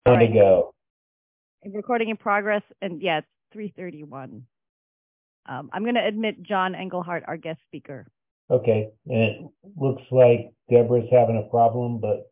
All right. Go. Recording in progress, and yeah, it's 3:31. I'm going to admit John Engelhardt, our guest speaker. Okay, and it looks like Deborah's having a problem, but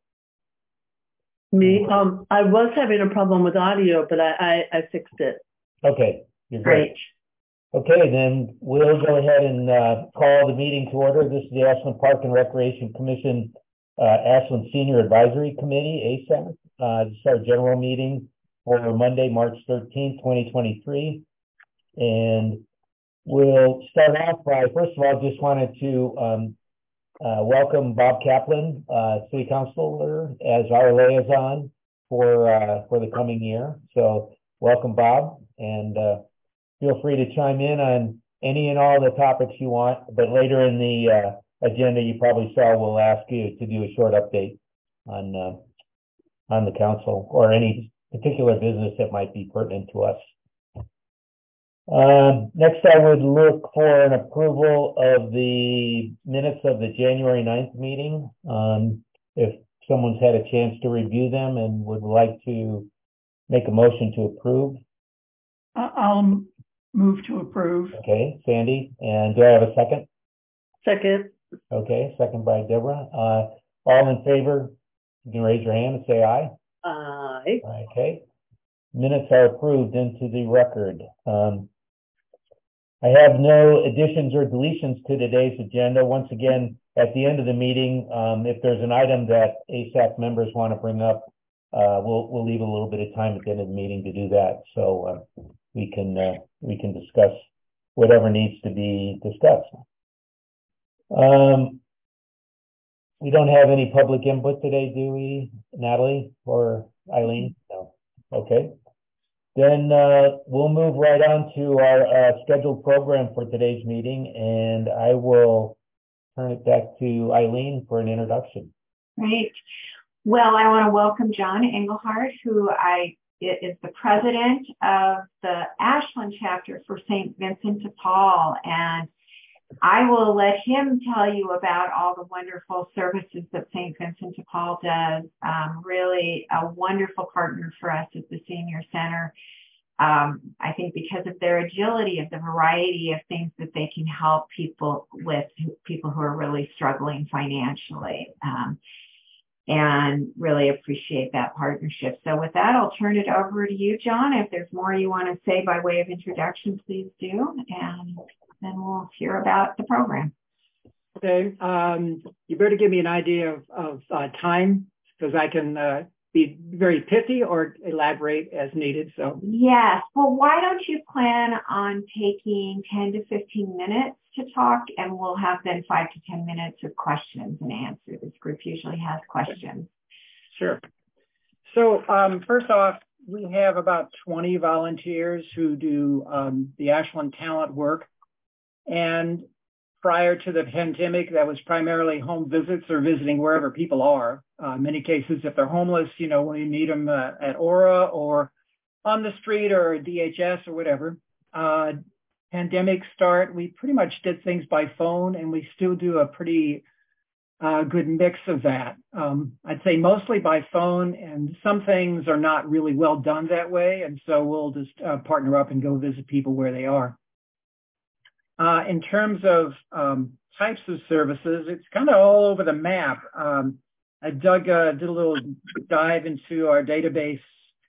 I was having a problem with audio, but I fixed it. Okay, you're great. Okay, then we'll go ahead and call the meeting to order. This is the Ashland Park and Recreation Commission, Ashland Senior Advisory Committee, ASAC. This is our general meeting for Monday, March 13th, 2023. And we'll start off by, first of all, just wanted to welcome Bob Kaplan, City Councilor, as our liaison for the coming year. So welcome, Bob, and feel free to chime in on any and all the topics you want, but later in the agenda, you probably saw, we'll ask you to do a short update on the council or any particular business that might be pertinent to us. Next, I would look for an approval of the minutes of the January 9th meeting. If someone's had a chance to review them and would like to make a motion to approve. I'll move to approve. Okay, Sandy. And do I have a second? Second. Okay, second by Deborah. All in favor, you can raise your hand and say aye. Aye. Okay. Minutes are approved into the record. I have no additions or deletions to today's agenda. Once again, at the end of the meeting, if there's an item that ASAC members want to bring up, we'll leave a little bit of time at the end of the meeting to do that, so we can discuss whatever needs to be discussed. We don't have any public input today, do we, Natalie or Eileen? No. Okay. Then we'll move right on to our scheduled program for today's meeting, and I will turn it back to Eileen for an introduction. Great. Well, I want to welcome John Engelhardt, who is the president of the Ashland chapter for St. Vincent de Paul, and I will let him tell you about all the wonderful services that St. Vincent de Paul does. Really a wonderful partner for us at the Senior Center. I think because of their agility, of the variety of things that they can help people with, people who are really struggling financially, and really appreciate that partnership. So with that, I'll turn it over to you, John. If there's more you want to say by way of introduction, please do, and then we'll hear about the program. Okay. You better give me an idea of time, because I can be very pithy or elaborate as needed. So yes. Well, why don't you plan on taking 10 to 15 minutes to talk, and we'll have then 5 to 10 minutes of questions and answers. This group usually has questions. Sure. So first off, we have about 20 volunteers who do the Ashland Talent work. And prior to the pandemic, that was primarily home visits or visiting wherever people are. In many cases, if they're homeless, when you meet them at Aura or on the street or DHS or whatever. Pandemic start, we pretty much did things by phone, and we still do a pretty good mix of that. I'd say mostly by phone, and some things are not really well done that way, and so we'll just partner up and go visit people where they are. In terms of types of services, it's kind of all over the map. I did a little dive into our database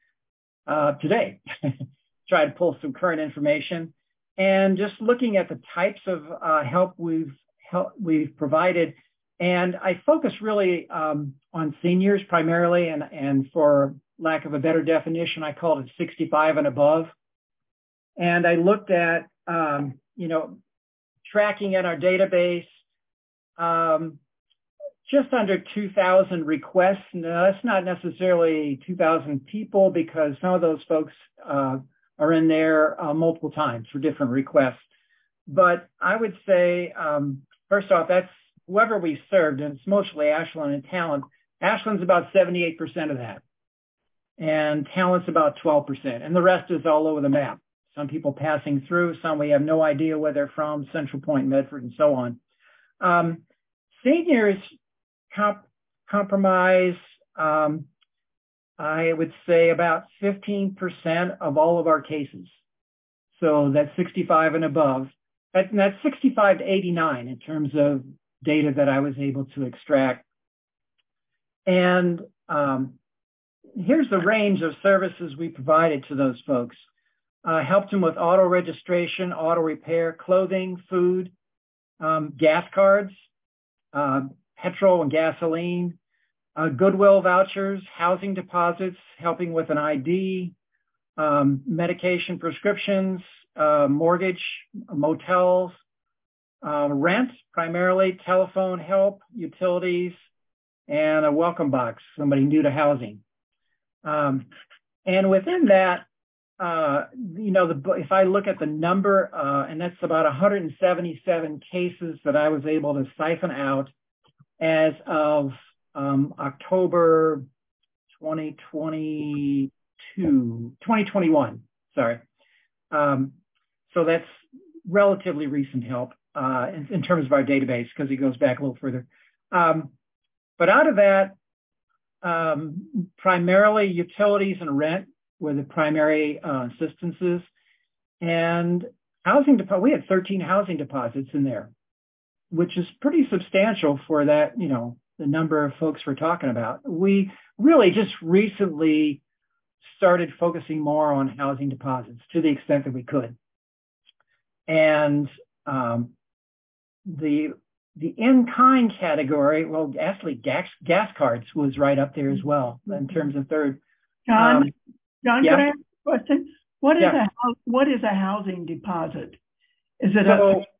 today, try to pull some current information, and just looking at the types of help we've provided. And I focus really on seniors primarily, and for lack of a better definition, I called it 65 and above. And I looked at tracking in our database, just under 2,000 requests. Now, that's not necessarily 2,000 people, because some of those folks are in there multiple times for different requests. But I would say, first off, that's whoever we served, and it's mostly Ashland and Talent. Ashland's about 78% of that, and Talent's about 12%, and the rest is all over the map. Some people passing through, some we have no idea where they're from, Central Point, Medford, and so on. Seniors compromise I would say about 15% of all of our cases. So that's 65 and above. That's 65 to 89 in terms of data that I was able to extract. And here's the range of services we provided to those folks. Helped them with auto registration, auto repair, clothing, food, gas cards, petrol and gasoline, Goodwill vouchers, housing deposits, helping with an ID, medication prescriptions, mortgage, motels, rent, primarily telephone help, utilities, and a welcome box, somebody new to housing. And within that, if I look at the number, and that's about 177 cases that I was able to siphon out as of October 2021, sorry. So that's relatively recent help in terms of our database because it goes back a little further. But out of that, primarily utilities and rent were the primary assistances. And housing deposit, we had 13 housing deposits in there, which is pretty substantial for that, the number of folks we're talking about. We really just recently started focusing more on housing deposits to the extent that we could. And the in-kind category, well, actually gas cards was right up there as well in terms of third. John, yeah. Can I ask a question? What is a housing deposit? Is it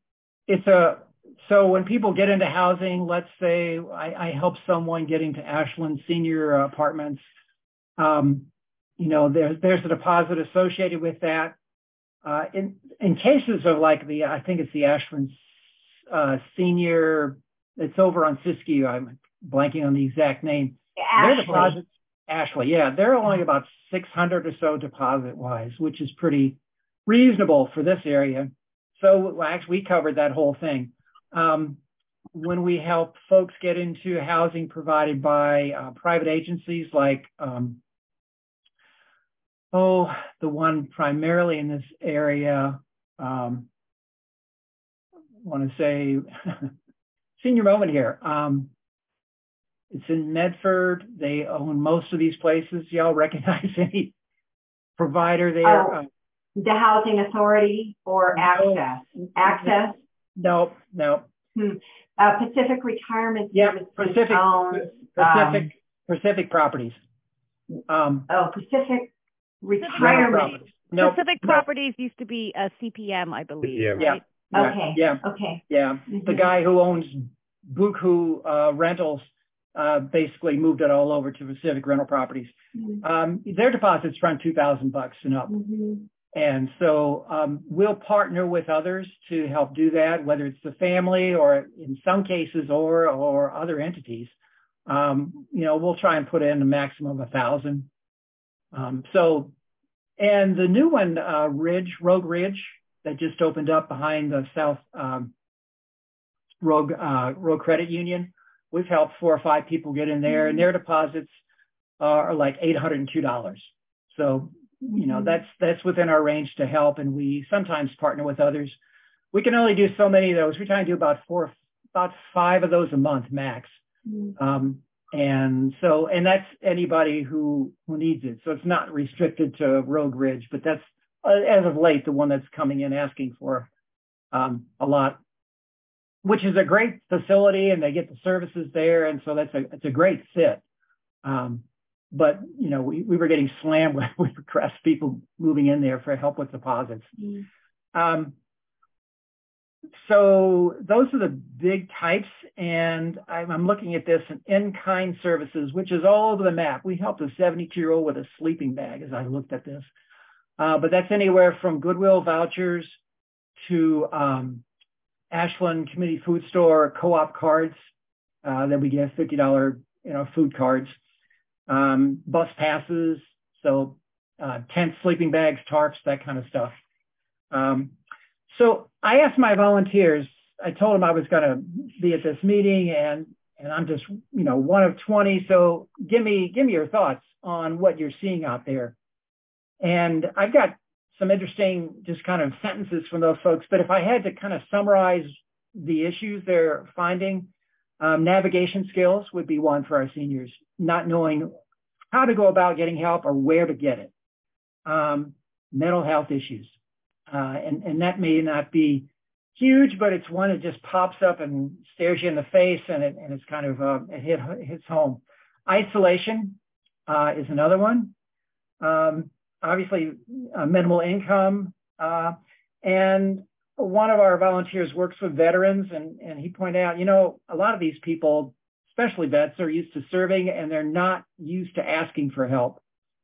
So when people get into housing, let's say I help someone get into Ashland Senior Apartments, there's a deposit associated with that. In cases of like I think it's the Ashland Senior, it's over on Siskiyou. I'm blanking on the exact name. Ashley. Their deposits, Ashley, yeah, they're only about 600 or so deposit-wise, which is pretty reasonable for this area. So actually, we covered that whole thing. When we help folks get into housing provided by private agencies like, the one primarily in this area, I want to say, senior moment here. It's in Medford. They own most of these places. Y'all recognize any provider there? The Housing Authority or Access? Access? No. Pacific Retirement Services owns Pacific Properties. Pacific Retirement. Pacific Properties used to be a CPM, I believe. Yeah. Right? Okay. Yeah. Okay. Yeah. Mm-hmm. The guy who owns Buku Rentals basically moved it all over to Pacific Rental Properties. Mm-hmm. Their deposits run $2,000 and up. Mm-hmm. And so we'll partner with others to help do that, whether it's the family or in some cases or other entities. We'll try and put in a maximum of 1,000. And the new one, Rogue Ridge, that just opened up behind the South Rogue Credit Union, we've helped 4 or 5 people get in there, and their deposits are like $802. So, that's within our range to help, and we sometimes partner with others. We can only do so many of those. We try and do about 5 of those a month max. And that's anybody who needs it. So it's not restricted to Rogue Ridge, but that's as of late the one that's coming in asking for a lot, which is a great facility, and they get the services there, and so it's a great fit. But we were getting slammed with requests, people moving in there for help with deposits. So those are the big types, and I'm looking at this in-kind services, which is all over the map. We helped a 72-year-old with a sleeping bag as I looked at this. But that's anywhere from Goodwill vouchers to Ashland Community Food Store co-op cards that we give $50 food cards, bus passes, so tents, sleeping bags, tarps, that kind of stuff. So I asked my volunteers, I told them I was going to be at this meeting, and and I'm just, one of 20. So give me your thoughts on what you're seeing out there. And I've got some interesting just kind of sentences from those folks, but if I had to kind of summarize the issues they're finding, navigation skills would be one for our seniors, not knowing how to go about getting help or where to get it. Mental health issues. And that may not be huge, but it's one that just pops up and stares you in the face, and it's kind of, it hits home. Isolation is another one. Obviously, minimal income. And one of our volunteers works with veterans, and he pointed out, a lot of these people, especially vets, are used to serving, and they're not used to asking for help.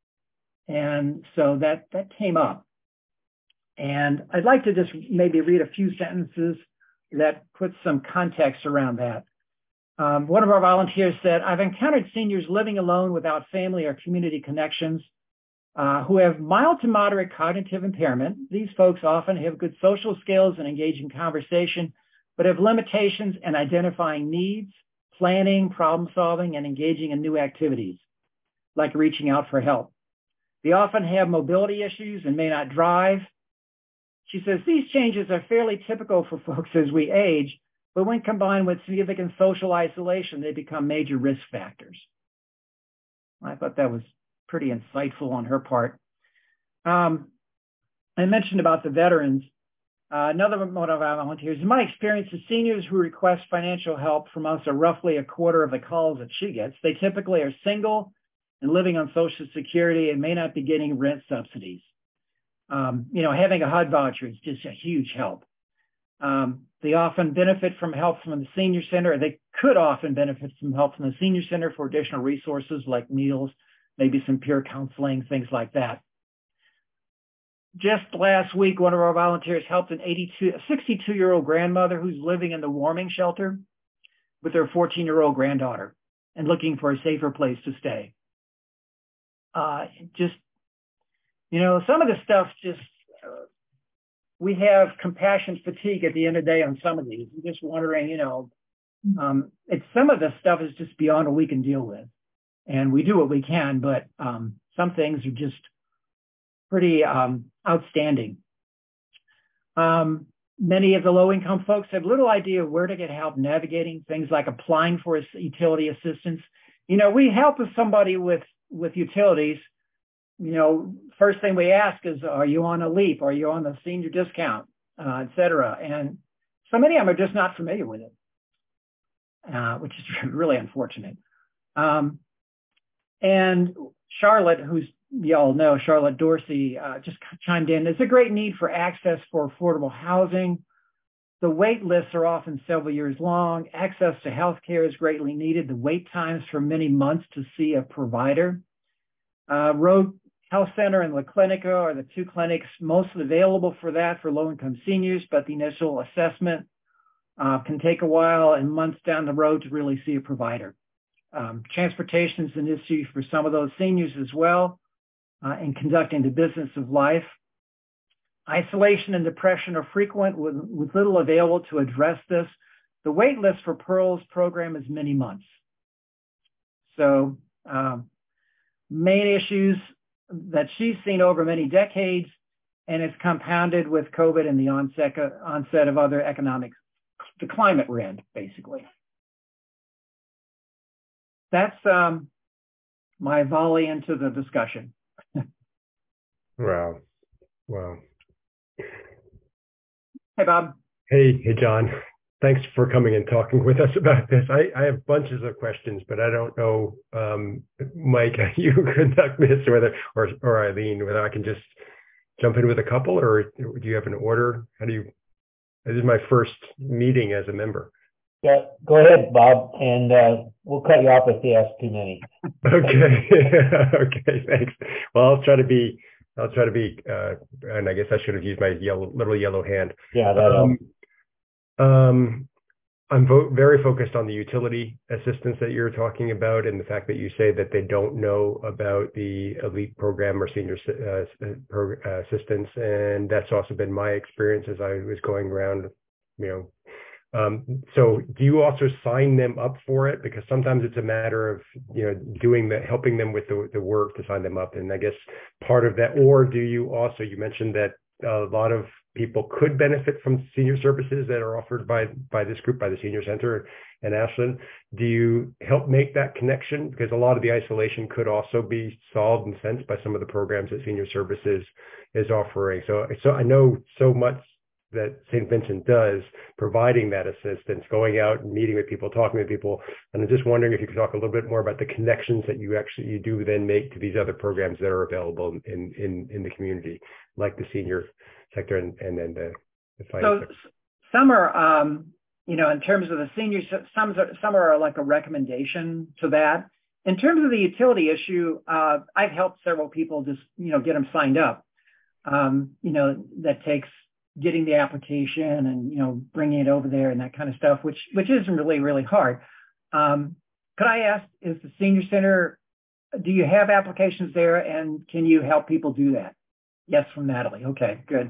And so that came up. And I'd like to just maybe read a few sentences that put some context around that. One of our volunteers said, I've encountered seniors living alone without family or community connections who have mild to moderate cognitive impairment. These folks often have good social skills and engage in conversation, but have limitations in identifying needs, planning, problem solving, and engaging in new activities, like reaching out for help. They often have mobility issues and may not drive. She says these changes are fairly typical for folks as we age, but when combined with significant social isolation, they become major risk factors. I thought that was pretty insightful on her part. I mentioned about the veterans. Another one of our volunteers, in my experience, the seniors who request financial help from us are roughly a quarter of the calls that she gets. They typically are single and living on Social Security and may not be getting rent subsidies. Having a HUD voucher is just a huge help. They often benefit from help from the senior center. They could often benefit from help from the senior center for additional resources like meals, maybe some peer counseling, things like that. Just last week, one of our volunteers helped a 62-year-old grandmother who's living in the warming shelter with her 14-year-old granddaughter and looking for a safer place to stay. Some of the stuff we have compassion fatigue at the end of the day on some of these. I'm just wondering, some of the stuff is just beyond what we can deal with. And we do what we can, but some things are just pretty outstanding. Many of the low-income folks have little idea where to get help navigating things like applying for utility assistance. We help somebody with utilities. First thing we ask is, are you on a LEAP? Are you on the senior discount, et cetera? And so many of them are just not familiar with it, which is really unfortunate. And Charlotte, who's y'all know, Charlotte Dorsey, just chimed in. There's a great need for access for affordable housing. The wait lists are often several years long. Access to health care is greatly needed. The wait times for many months to see a provider. Road Health Center and La Clinica are the two clinics most available for that for low-income seniors, but the initial assessment can take a while and months down the road to really see a provider. Transportation is an issue for some of those seniors as well in conducting the business of life. Isolation and depression are frequent with little available to address this. The wait list for Pearl's program is many months. So main issues that she's seen over many decades, and it's compounded with COVID and the onset of other economic, the climate we're in, basically. That's my volley into the discussion. Wow. Hey, Bob. Hey, John. Thanks for coming and talking with us about this. I have bunches of questions, but I don't know, Mike, you conduct this, or Eileen, whether I can just jump in with a couple, or do you have an order? This is my first meeting as a member. Yeah, go ahead, Bob, and we'll cut you off if you ask too many. Okay. Okay, thanks. Well, I'll try to be, and I guess I should have used my little yellow hand. Yeah, that helps. I'm very focused on the utility assistance that you're talking about, and the fact that you say that they don't know about the ELITE program or senior assistance, and that's also been my experience as I was going around, So do you also sign them up for it? Because sometimes it's a matter of, helping them with the work to sign them up. And I guess part of that, or do you also, you mentioned that a lot of people could benefit from senior services that are offered by this group, by the Senior Center in Ashland. Do you help make that connection? Because a lot of the isolation could also be solved in a sense by some of the programs that Senior Services is offering. So I know so much that St. Vincent does, providing that assistance, going out and meeting with people, talking with people. And I'm just wondering if you could talk a little bit more about the connections that you do then make to these other programs that are available in the community, like the senior sector and then the finance sector. Some are, in terms of the seniors, some are like a recommendation to that. In terms of the utility issue, I've helped several people just, get them signed up. That takes getting the application and, bringing it over there and that kind of stuff, which isn't really, really hard. Could I ask, is the Senior Center, do you have applications there and can you help people do that? Yes, from Natalie. Okay, good.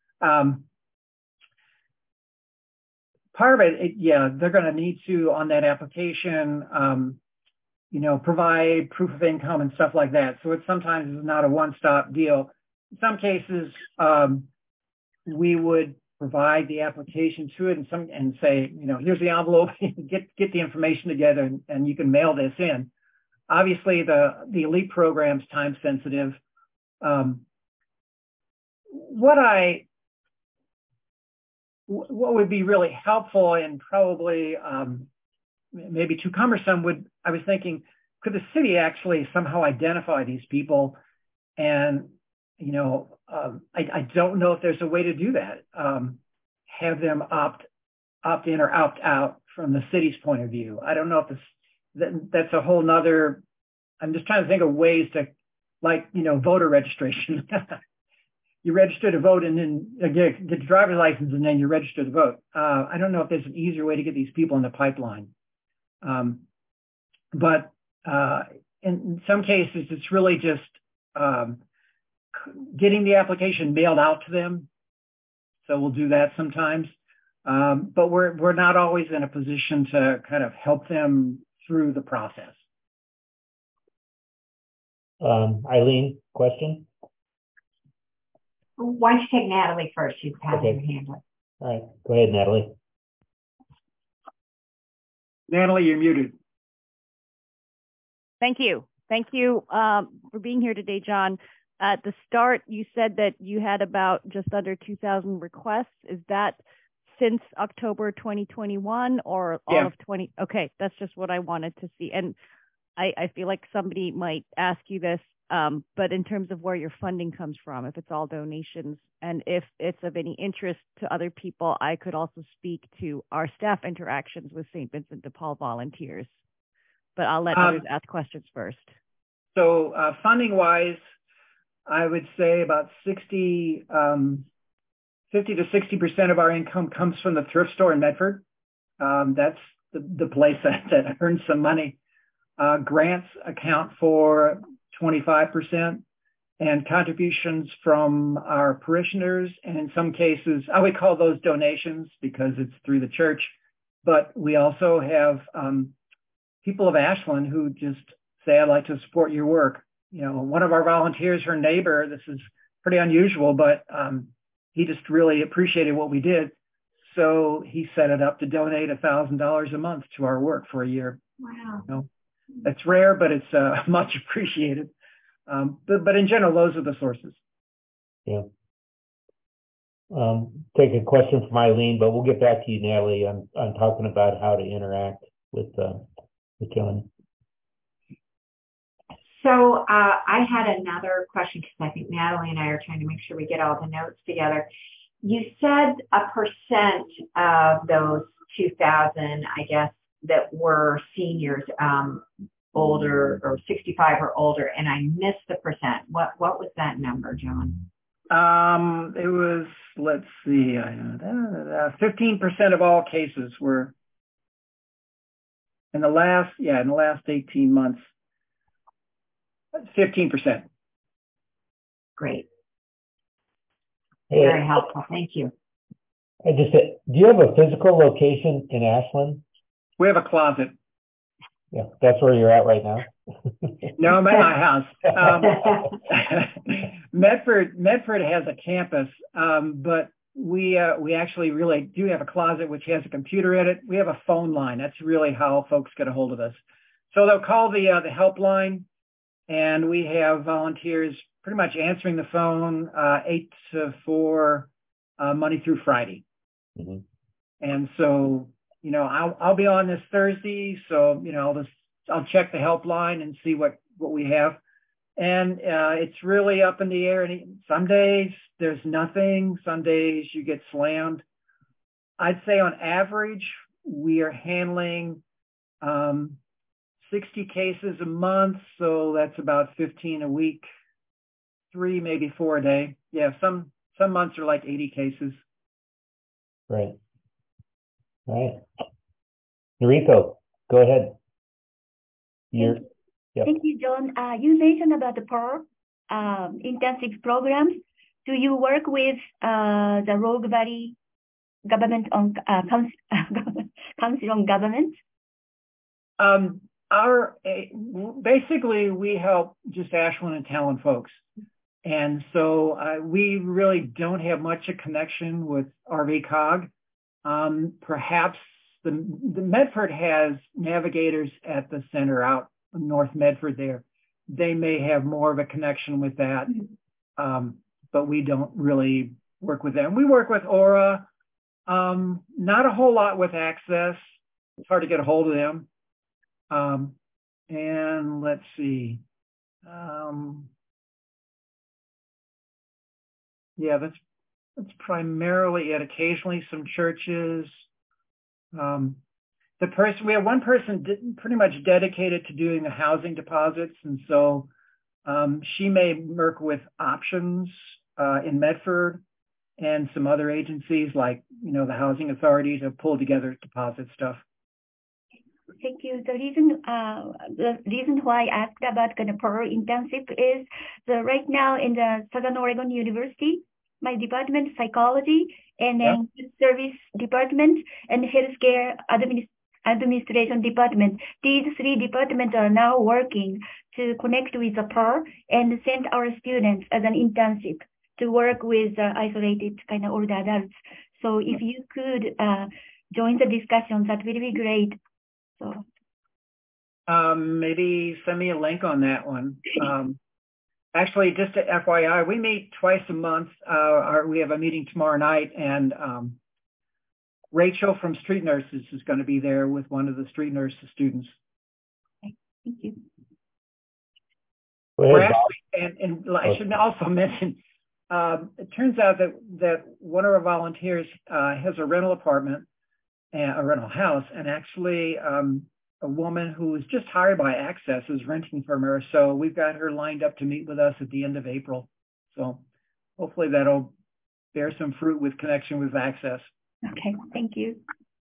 Part of it, they're going to need to, on that application, provide proof of income and stuff like that. So it sometimes is not a one-stop deal. In some cases, we would provide the application to it and say, here's the envelope, get the information together and you can mail this in. Obviously, the elite program's time sensitive. What would be really helpful and probably maybe too cumbersome I was thinking, could the city actually somehow identify these people? And, I don't know if there's a way to do that. Have them opt in or opt out from the city's point of view. I don't know if that's a whole nother, I'm just trying to think of ways to, voter registration. You register to vote and then get your driver's license and then you register to vote. I don't know if there's an easier way to get these people in the pipeline. But in some cases, it's really just getting the application mailed out to them. So we'll do that sometimes. But we're not always in a position to kind of help them through the process. Eileen, question? Why don't you take Natalie first? She's having her hand up. All right, go ahead, Natalie. Natalie, you're muted. Thank you. Thank you for being here today, John. At the start, you said that you had about just under 2,000 requests. Is that since October 2021 or all of 20? Okay, that's just what I wanted to see. And I feel like somebody might ask you this, but in terms of where your funding comes from, if it's all donations, and if it's of any interest to other people, I could also speak to our staff interactions with St. Vincent de Paul volunteers. But I'll let others ask questions first. So funding-wise, I would say about 50 to 60% of our income comes from the thrift store in Medford. That's the place that earns some money. Grants account for 25%, and contributions from our parishioners, and in some cases, I would call those donations because it's through the church, but we also have people of Ashland who just say, I'd like to support your work. One of our volunteers, her neighbor, this is pretty unusual, but he just really appreciated what we did. So he set it up to donate $1,000 a month to our work for a year. Wow. It's rare, but it's much appreciated. But in general, those are the sources. Yeah. Take a question from Eileen, but we'll get back to you, Natalie, on talking about how to interact with John. So I had another question because I think Natalie and I are trying to make sure we get all the notes together. You said a percent of those 2,000, I guess, that were seniors, older or 65 or older, and I missed the percent. What was that number, John? It was, let's see, 15% of all cases were in the last 18 months. 15%. Great. Very helpful. Thank you. Do you have a physical location in Ashland? We have a closet. Yeah, that's where you're at right now. No, I'm at my house. Medford has a campus, but we actually really do have a closet which has a computer in it. We have a phone line. That's really how folks get a hold of us. So they'll call the helpline, and we have volunteers pretty much answering the phone 8 to 4 Monday through Friday. Mm-hmm. And so, I'll be on this Thursday, so I'll check the helpline and see what we have. And it's really up in the air. And some days there's nothing. Some days you get slammed. I'd say on average, we are handling 60 cases a month. So that's about 15 a week, 3, maybe 4 a day. Yeah, some months are like 80 cases. Right. Noriko, go ahead. Thank you, John. You mentioned about the PEAR intensive programs. Do you work with the Rogue Valley government on Council on Government? Basically we help just Ashland and Talon folks, and so we really don't have much a connection with RVCOG. Perhaps the Medford has navigators at the center out in North Medford there. They may have more of a connection with that, but we don't really work with them. We work with Aura, not a whole lot with Access. It's hard to get a hold of them. And let's see. Yeah, that's primarily it. Occasionally some churches. We have one person pretty much dedicated to doing the housing deposits, and so she may work with Options in Medford and some other agencies like the Housing Authority to pull together deposit stuff. Thank you. The reason why I asked about the PEAR intensive is right now in the Southern Oregon University, my department, psychology, and then service department and healthcare administration department. These 3 departments are now working to connect with the PEAR and send our students as an internship to work with isolated kind of older adults. So if you could join the discussion, that would be great. So maybe send me a link on that one. Actually, just to FYI, we meet twice a month. We have a meeting tomorrow night, and Rachel from Street Nurses is going to be there with one of the Street Nurses students. Okay. Thank you. We're actually, and I should also mention, it turns out that one of our volunteers has a rental apartment, a rental house, and actually a woman who was just hired by Access is renting from her. So we've got her lined up to meet with us at the end of April. So hopefully that'll bear some fruit with connection with Access. Okay, thank you.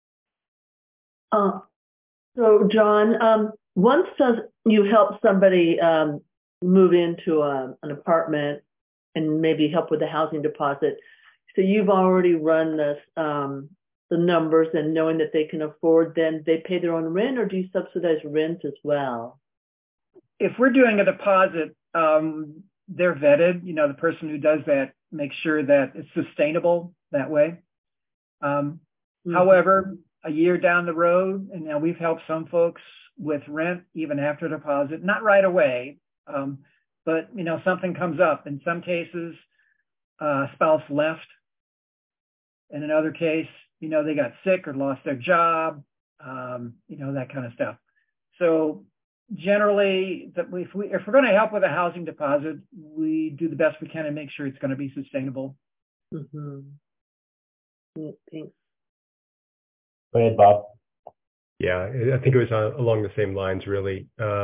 So John, once you help somebody move into an apartment and maybe help with the housing deposit, so you've already run this, the numbers and knowing that they can afford, then they pay their own rent, or do you subsidize rent as well? If we're doing a deposit, they're vetted. The person who does that makes sure that it's sustainable that way. However, a year down the road, and now we've helped some folks with rent even after deposit, not right away, but something comes up. In some cases, spouse left. In another case, they got sick or lost their job, that kind of stuff. So generally, if we're going to help with a housing deposit, we do the best we can and make sure it's going to be sustainable. Mm-hmm. Thanks. Go ahead, Bob. Yeah, I think it was along the same lines, really.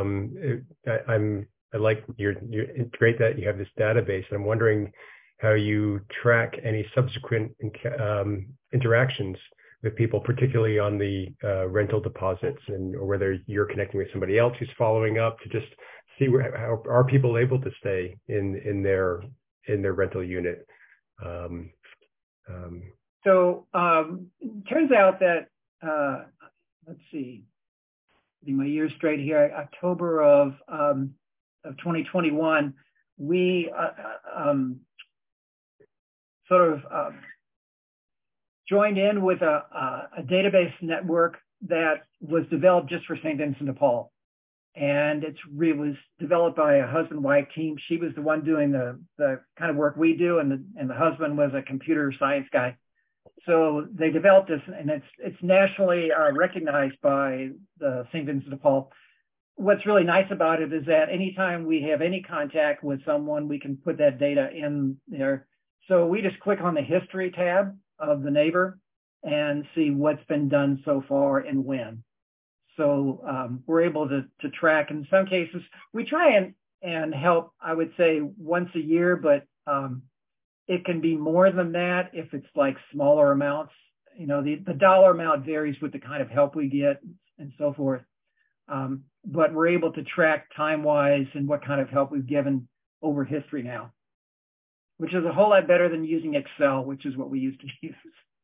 I like it's great that you have this database. I'm wondering how you track any subsequent interactions with people, particularly on the rental deposits, or whether you're connecting with somebody else who's following up to just see how are people able to stay in their rental unit. So it turns out that, let's see, getting my years straight here, October of 2021, we joined in with a database network that was developed just for St. Vincent de Paul. And it was developed by a husband-wife team. She was the one doing the kind of work we do, and the husband was a computer science guy. So they developed this, and it's nationally recognized by the St. Vincent de Paul. What's really nice about it is that anytime we have any contact with someone, we can put that data in there. So we just click on the history tab of the neighbor and see what's been done so far and when. So we're able to track. In some cases, we try and help, I would say, once a year, but it can be more than that if it's like smaller amounts. You know, the dollar amount varies with the kind of help we get and so forth. But we're able to track time-wise and what kind of help we've given over history now, which is a whole lot better than using Excel, which is what we used to use.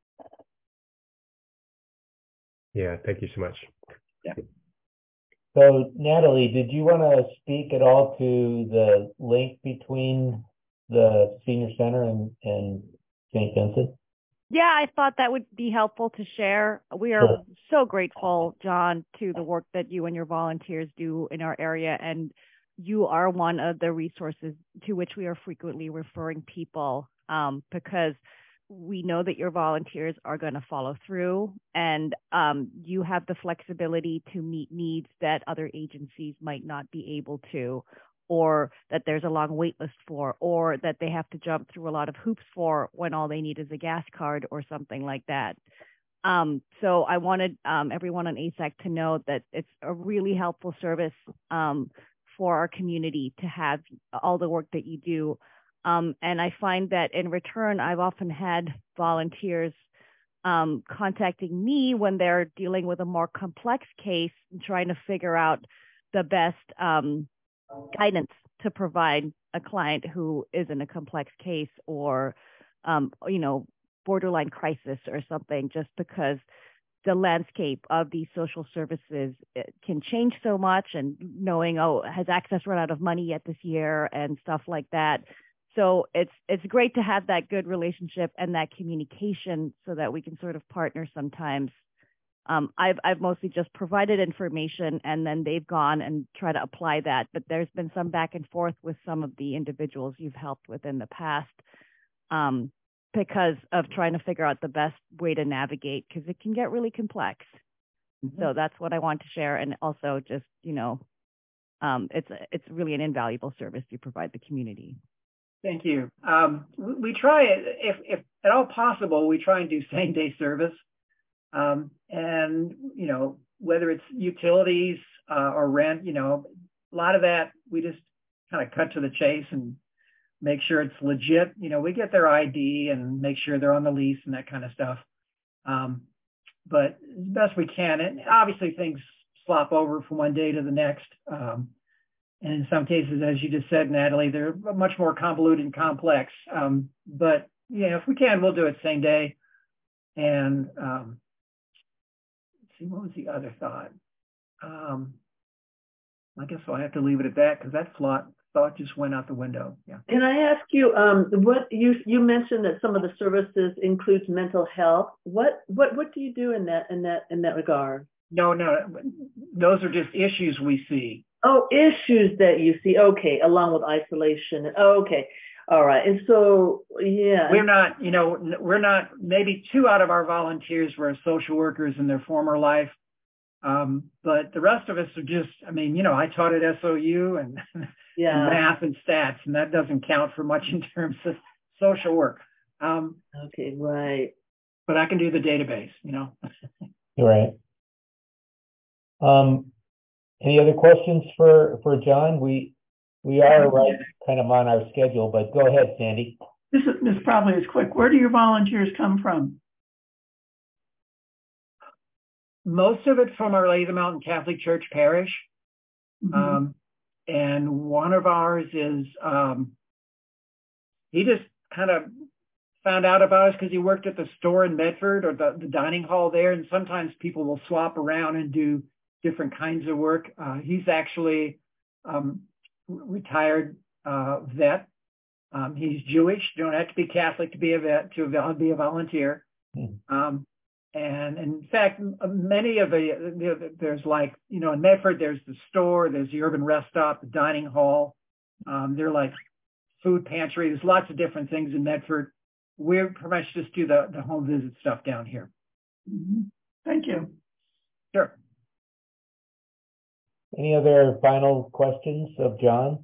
Yeah, thank you so much. Yeah. So, Natalie, did you want to speak at all to the link between the senior center and St. Vincent? Yeah, I thought that would be helpful to share. We are so grateful, John, to the work that you and your volunteers do in our area, and you are one of the resources to which we are frequently referring people because we know that your volunteers are going to follow through, and you have the flexibility to meet needs that other agencies might not be able to, or that there's a long wait list for, or that they have to jump through a lot of hoops for when all they need is a gas card or something like that. So I wanted everyone on ASAC to know that it's a really helpful service for our community to have all the work that you do. And I find that in return, I've often had volunteers contacting me when they're dealing with a more complex case and trying to figure out the best guidance to provide a client who is in a complex case or, borderline crisis or something, just because the landscape of these social services can change so much, and knowing, has Access run out of money yet this year and stuff like that. So it's great to have that good relationship and that communication so that we can sort of partner sometimes. I've mostly just provided information and then they've gone and try to apply that. But there's been some back and forth with some of the individuals you've helped with in the past because of trying to figure out the best way to navigate, because it can get really complex. Mm-hmm. So that's what I want to share. And also just, it's really an invaluable service you provide the community. Thank you. We try, if at all possible, we try and do same day service. And, whether it's utilities or rent, a lot of that, we just kind of cut to the chase and make sure it's legit. We get their ID and make sure they're on the lease and that kind of stuff. But as best we can, and obviously things slop over from one day to the next. And in some cases, as you just said, Natalie, they're much more convoluted and complex. But, if we can, we'll do it same day. And let's see, what was the other thought? I guess I'll have to leave it at that because that thought just went out the window. Yeah. Can I ask you, what you mentioned that some of the services includes mental health. What do you do in that regard? No, those are just issues we see. Oh, issues that you see. Okay, along with isolation. Okay, all right. And so, yeah, we're not. Maybe 2 out of our volunteers were social workers in their former life. But the rest of us are just, I taught at SOU and, and math and stats, and that doesn't count for much in terms of social work. Okay, right. But I can do the database, Right. Any other questions for John? We are right kind of on our schedule, but go ahead, Sandy. This probably is quick. Where do your volunteers come from? Most of it from our Latham Mountain Catholic Church parish. Mm-hmm. And one of ours is, he just kind of found out about us because he worked at the store in Medford or the dining hall there. And sometimes people will swap around and do different kinds of work. He's actually retired vet. He's Jewish. You don't have to be Catholic to be a vet, to be a volunteer. And in fact, many of there's like, in Medford, there's the store, there's the urban rest stop, the dining hall. They're like food pantry. There's lots of different things in Medford. We pretty much just do the home visit stuff down here. Thank you. Sure. Any other final questions of John?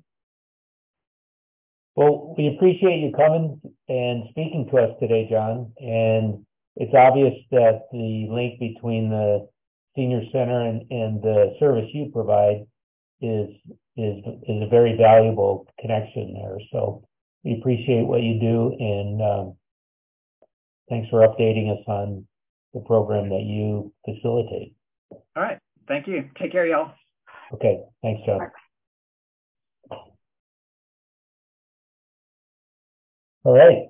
Well, we appreciate you coming and speaking to us today, John. And it's obvious that the link between the senior center and the service you provide is a very valuable connection there. So we appreciate what you do, and thanks for updating us on the program that you facilitate. All right. Thank you. Take care, y'all. Okay. Thanks, John. All right.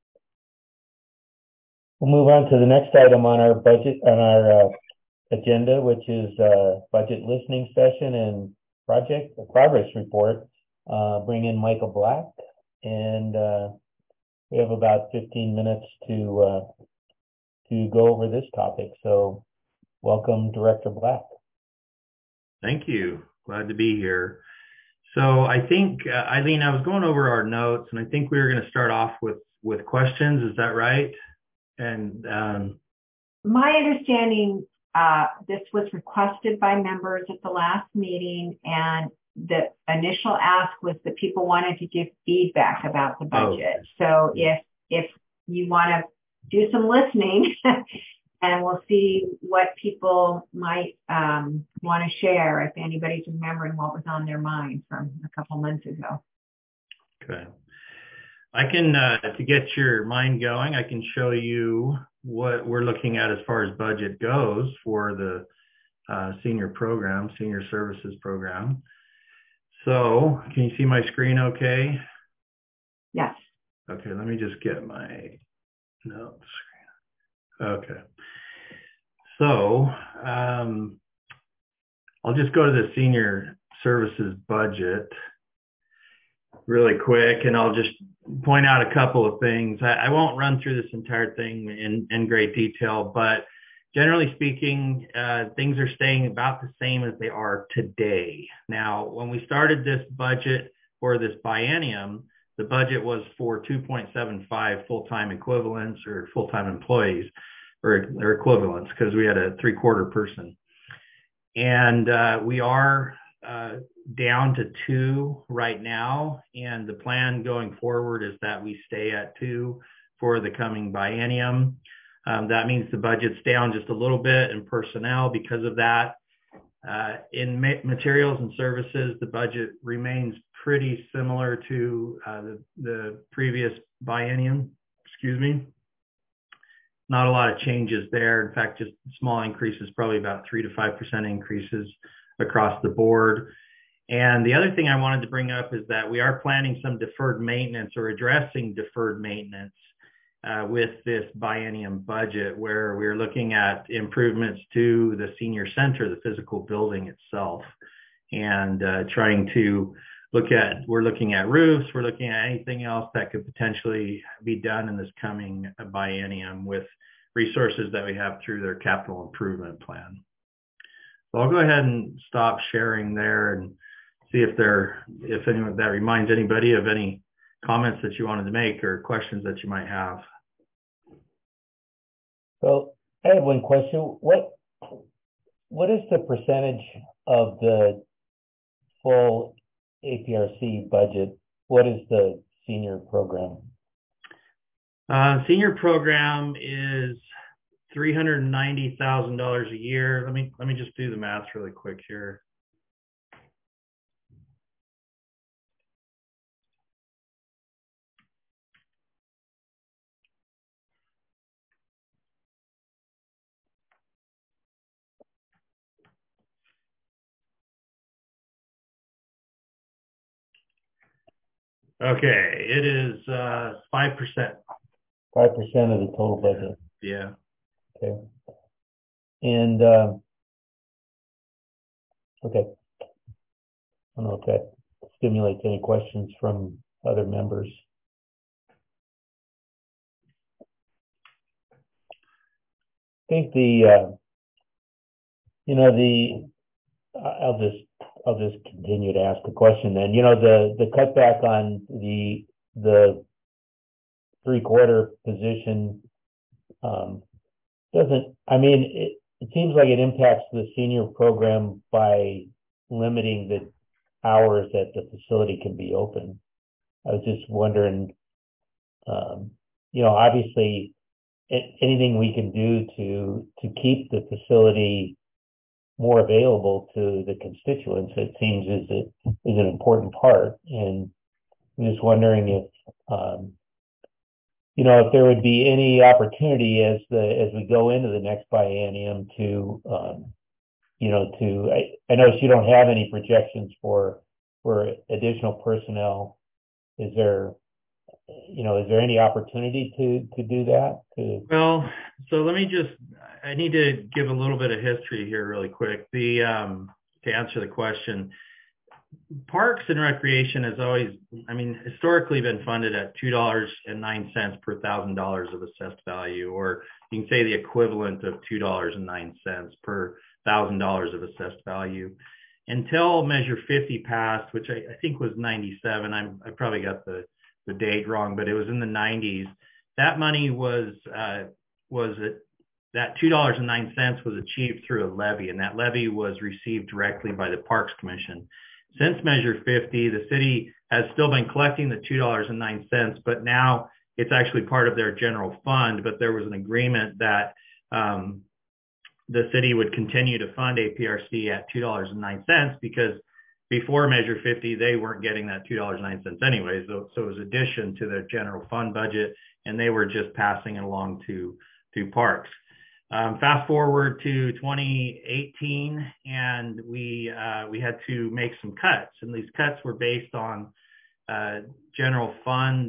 We'll move on to the next item on our budget, on our agenda, which is budget listening session and progress report. Bring in Michael Black, and we have about 15 minutes to go over this topic. So welcome, Director Black. Thank you. Glad to be here. So I think, Eileen, I was going over our notes, and I think we were going to start off with questions. Is that right? And my understanding, this was requested by members at the last meeting, and the initial ask was that people wanted to give feedback about the budget. So if you want to do some listening, and we'll see what people might want to share, if anybody's remembering what was on their mind from a couple months ago. Okay. I can, to get your mind going, I can show you what we're looking at as far as budget goes for the senior services program. So can you see my screen okay? Yes. Okay, let me just get my notes screen. Okay. So I'll just go to the senior services budget really quick, and I'll just point out a couple of things. I won't run through this entire thing in great detail, but generally speaking, things are staying about the same as they are today. Now, when we started this budget for this biennium, the budget was for 2.75 full-time equivalents or full-time employees or equivalents, because we had a 3/4 person. And we are down to 2 right now, and the plan going forward is that we stay at 2 for the coming biennium. That means the budget's down just a little bit in personnel because of that. In materials and services, the budget remains pretty similar to the previous biennium. Not a lot of changes there. In fact, just small increases, probably about 3 to 5% increases across the board. And the other thing I wanted to bring up is that we are planning some deferred maintenance, or addressing deferred maintenance with this biennium budget, where we're looking at improvements to the senior center, the physical building itself, and trying to we're looking at roofs, we're looking at anything else that could potentially be done in this coming biennium with resources that we have through their capital improvement plan. So I'll go ahead and stop sharing there and see if anyone that reminds anybody of any comments that you wanted to make or questions that you might have. So I have one question. What is the percentage of the full APRC budget? What is the senior program? Senior program is $390,000 a year. Let me just do the math really quick here. Okay, it is 5%. 5% of the total budget. Yeah. Okay. And, okay. I don't know if that stimulates any questions from other members. I think I'll just continue to ask a question then. The cutback on the 3/4 position it seems like it impacts the senior program by limiting the hours that the facility can be open. I was just wondering, obviously anything we can do to keep the facility more available to the constituents, it seems is an important part. And I'm just wondering if there would be any opportunity as we go into the next biennium to I notice you don't have any projections for additional personnel. Is there any opportunity to do that? Well, so I need to give a little bit of history here really quick. To answer the question, Parks and Recreation has always, historically been funded at $2.09 per $1,000 of assessed value, or you can say the equivalent of $2.09 per $1,000 of assessed value. Until Measure 50 passed, which I think was 97, I probably got the date wrong, but it was in the 90s. That money that $2.09 was achieved through a levy, and that levy was received directly by the Parks Commission. Since Measure 50, the city has still been collecting the $2.09, but now it's actually part of their general fund. But there was an agreement that the city would continue to fund APRC at $2.09 because before Measure 50, they weren't getting that $2.09 anyways. So it was addition to their general fund budget, and they were just passing it along to Parks. Fast forward to 2018, and we had to make some cuts, and these cuts were based on general fund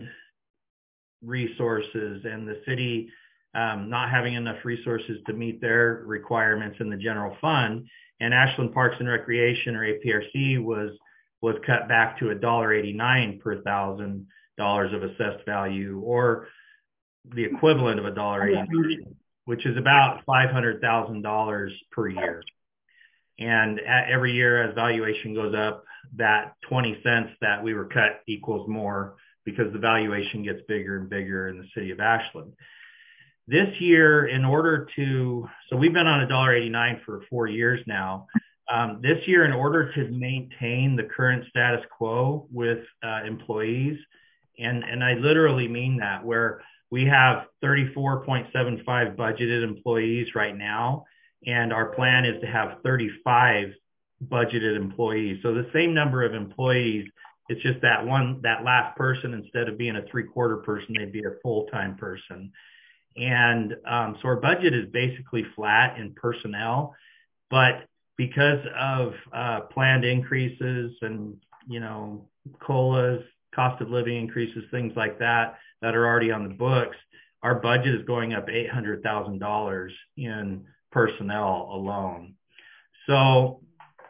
resources and the city not having enough resources to meet their requirements in the general fund. And Ashland Parks and Recreation, or APRC, was cut back to $1.89 per $1,000 of assessed value, or the equivalent of $1.89, which is about $500,000 per year. And every year as valuation goes up, that 20 cents that we were cut equals more because the valuation gets bigger and bigger in the city of Ashland. This year, so we've been on $1.89 for 4 years now. This year, in order to maintain the current status quo with employees, and I literally mean that, where we have 34.75 budgeted employees right now, and our plan is to have 35 budgeted employees. So the same number of employees, it's just that last person, instead of being a 3/4 person, they'd be a full-time person. And so our budget is basically flat in personnel, but because of planned increases and, COLAs, cost of living increases, things like that are already on the books, our budget is going up $800,000 in personnel alone. So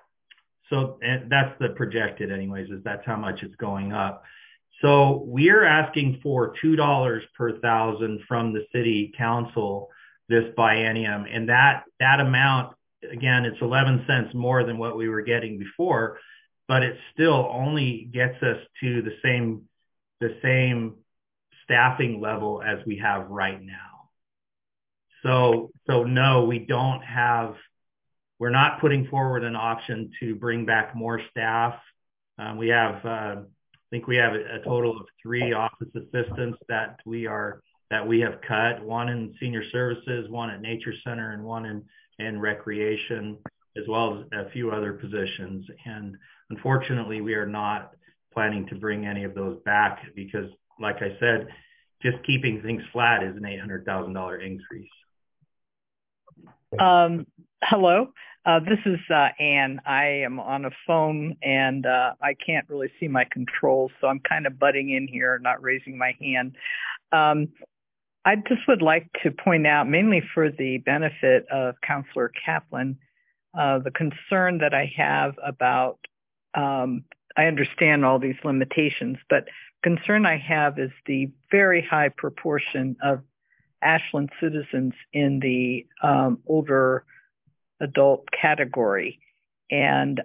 and that's the projected anyways, that's how much it's going up. So we're asking for $2 per $1,000 from the city council this biennium. And that amount, again, it's 11 cents more than what we were getting before, but it still only gets us to the same staffing level as we have right now. So no, we're not putting forward an option to bring back more staff. I think we have a total of 3 office assistants that we have cut, 1 in senior services, 1 at Nature Center, and 1 in recreation, as well as a few other positions. And unfortunately, we are not planning to bring any of those back because, like I said, just keeping things flat is an $800,000 increase. Hello, this is Ann. I am on a phone and I can't really see my controls, so I'm kind of butting in here, not raising my hand. I just would like to point out, mainly for the benefit of Councillor Kaplan, the concern that I have about, I understand all these limitations, but concern I have is the very high proportion of Ashland citizens in the older adult category. And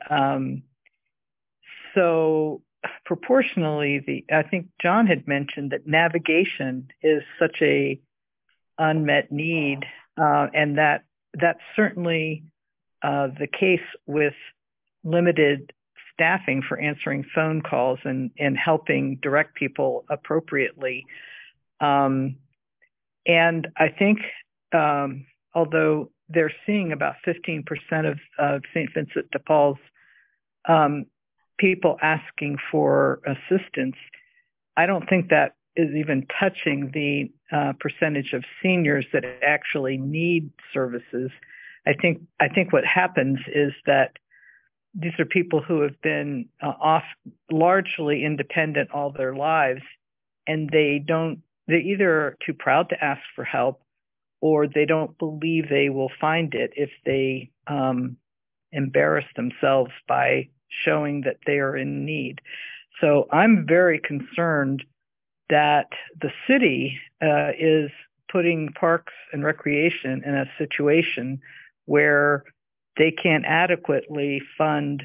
so proportionally, I think John had mentioned that navigation is such a unmet need, and that's certainly the case with limited staffing for answering phone calls and helping direct people appropriately. And I think, although they're seeing about 15% of St. Vincent de Paul's people asking for assistance, I don't think that is even touching the percentage of seniors that actually need services. I think what happens is that these are people who have been largely independent all their lives, and they either are too proud to ask for help, or they don't believe they will find it if they embarrass themselves by showing that they are in need. So I'm very concerned that the city is putting Parks and Recreation in a situation where they can't adequately fund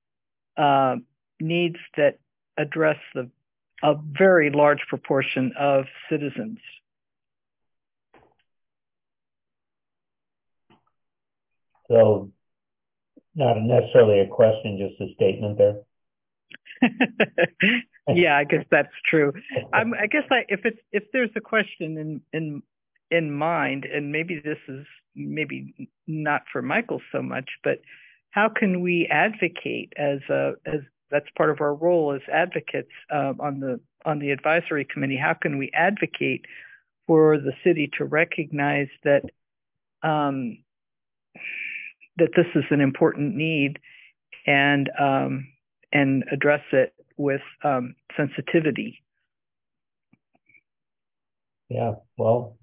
needs that address a very large proportion of citizens. So not necessarily a question, just a statement there. Yeah, I guess that's true. I guess if there's a question in mind, and maybe this is maybe not for Michael so much, but how can we advocate as that's part of our role as advocates on the advisory committee? How can we advocate for the city to recognize that that this is an important need and address it with sensitivity? Yeah, well,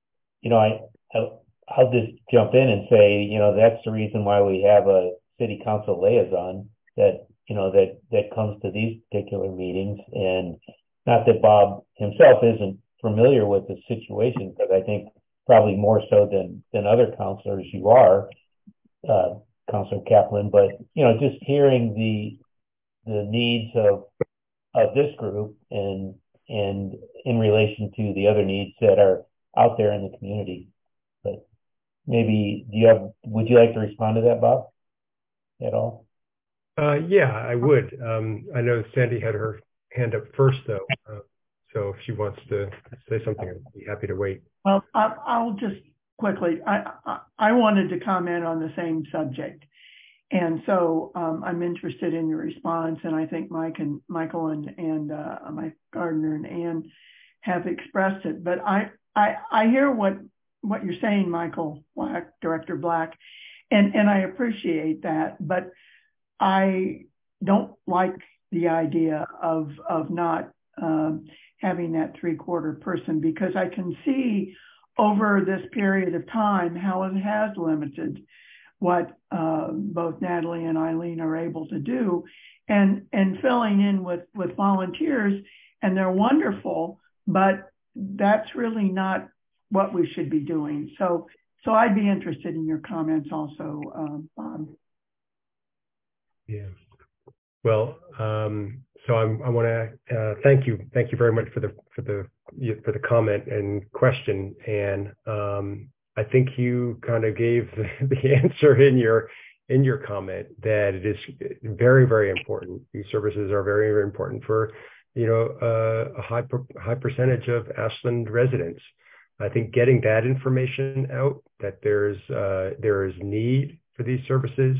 I'll just jump in and say, that's the reason why we have a city council liaison that comes to these particular meetings. And not that Bob himself isn't familiar with the situation, because I think probably more so than other councilors you are, Councilor Kaplan, but just hearing the needs of this group and in relation to the other needs that are out there in the community. But maybe would you like to respond to that, Bob, at all? Yeah, I would. I know Sandy had her hand up first, though. So if she wants to say something, I'd be happy to wait. Well, I'll just quickly, I wanted to comment on the same subject. And so I'm interested in your response, and I think Michael and Mike Gardner and Ann have expressed it. But I hear what you're saying, Michael Black, Director Black, and I appreciate that. But I don't like the idea of not having that three-quarter person, because I can see over this period of time how it has limited what both Natalie and Eileen are able to do, and filling in with volunteers, and they're wonderful, but that's really not what we should be doing. So I'd be interested in your comments also, Bob. Yeah. Well, so I want to thank you very much for the comment and question, and I think you kind of gave the answer in your comment that it is very, very important. These services are very, very important for a high percentage of Ashland residents. I think getting that information out, that there is need for these services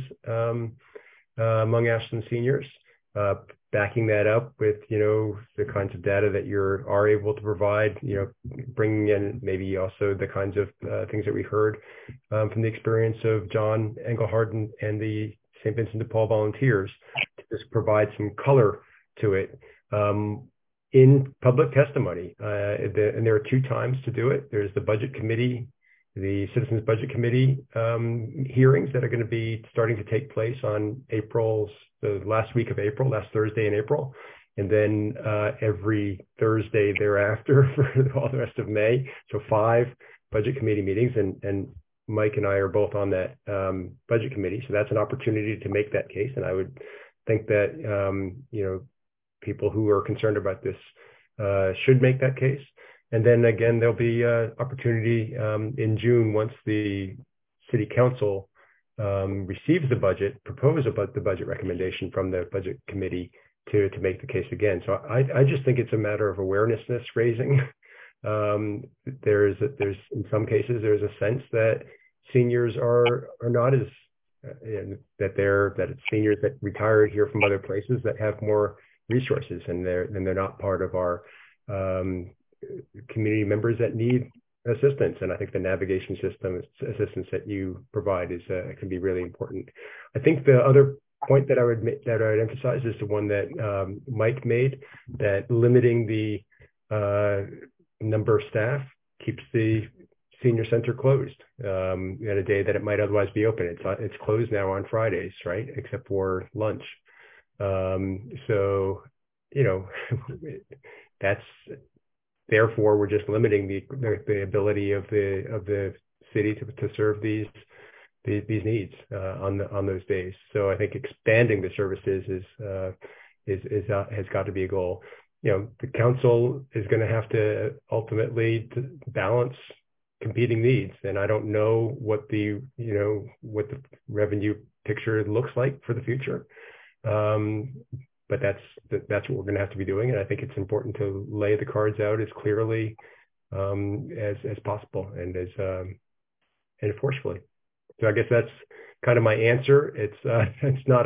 among Ashland seniors, backing that up with the kinds of data that you are able to provide, bringing in maybe also the kinds of things that we heard from the experience of John Engelhardt and the St. Vincent de Paul volunteers, to just provide some color to it. in public testimony. And there are 2 times to do it. There's the budget committee, the Citizens Budget Committee hearings that are going to be starting to take place on the last week of April, last Thursday in April. And then every Thursday thereafter for all the rest of May. So 5 budget committee meetings, and Mike and I are both on that budget committee. So that's an opportunity to make that case. And I would think that, people who are concerned about this should make that case. And then again, there'll be opportunity in June once the city council receives the budget, propose about the budget recommendation from the budget committee to make the case again. So I just think it's a matter of awareness raising. There's in some cases there's a sense that seniors are not as that it's seniors that retired here from other places that have more resources, and they're not part of our community members that need assistance. And I think the navigation system assistance that you provide can be really important. I think the other point that I would emphasize is the one that Mike made, that limiting the number of staff keeps the senior center closed at a day that it might otherwise be open. It's closed now on Fridays, right, except for lunch. So that's therefore we're just limiting the ability of the city to serve these needs on those days. So I think expanding the services has got to be a goal. The council is going to have to ultimately balance competing needs, and I don't know what the revenue picture looks like for the future. But that's what we're going to have to be doing, and I think it's important to lay the cards out as clearly as possible and and forcefully. So I guess that's kind of my answer. It's not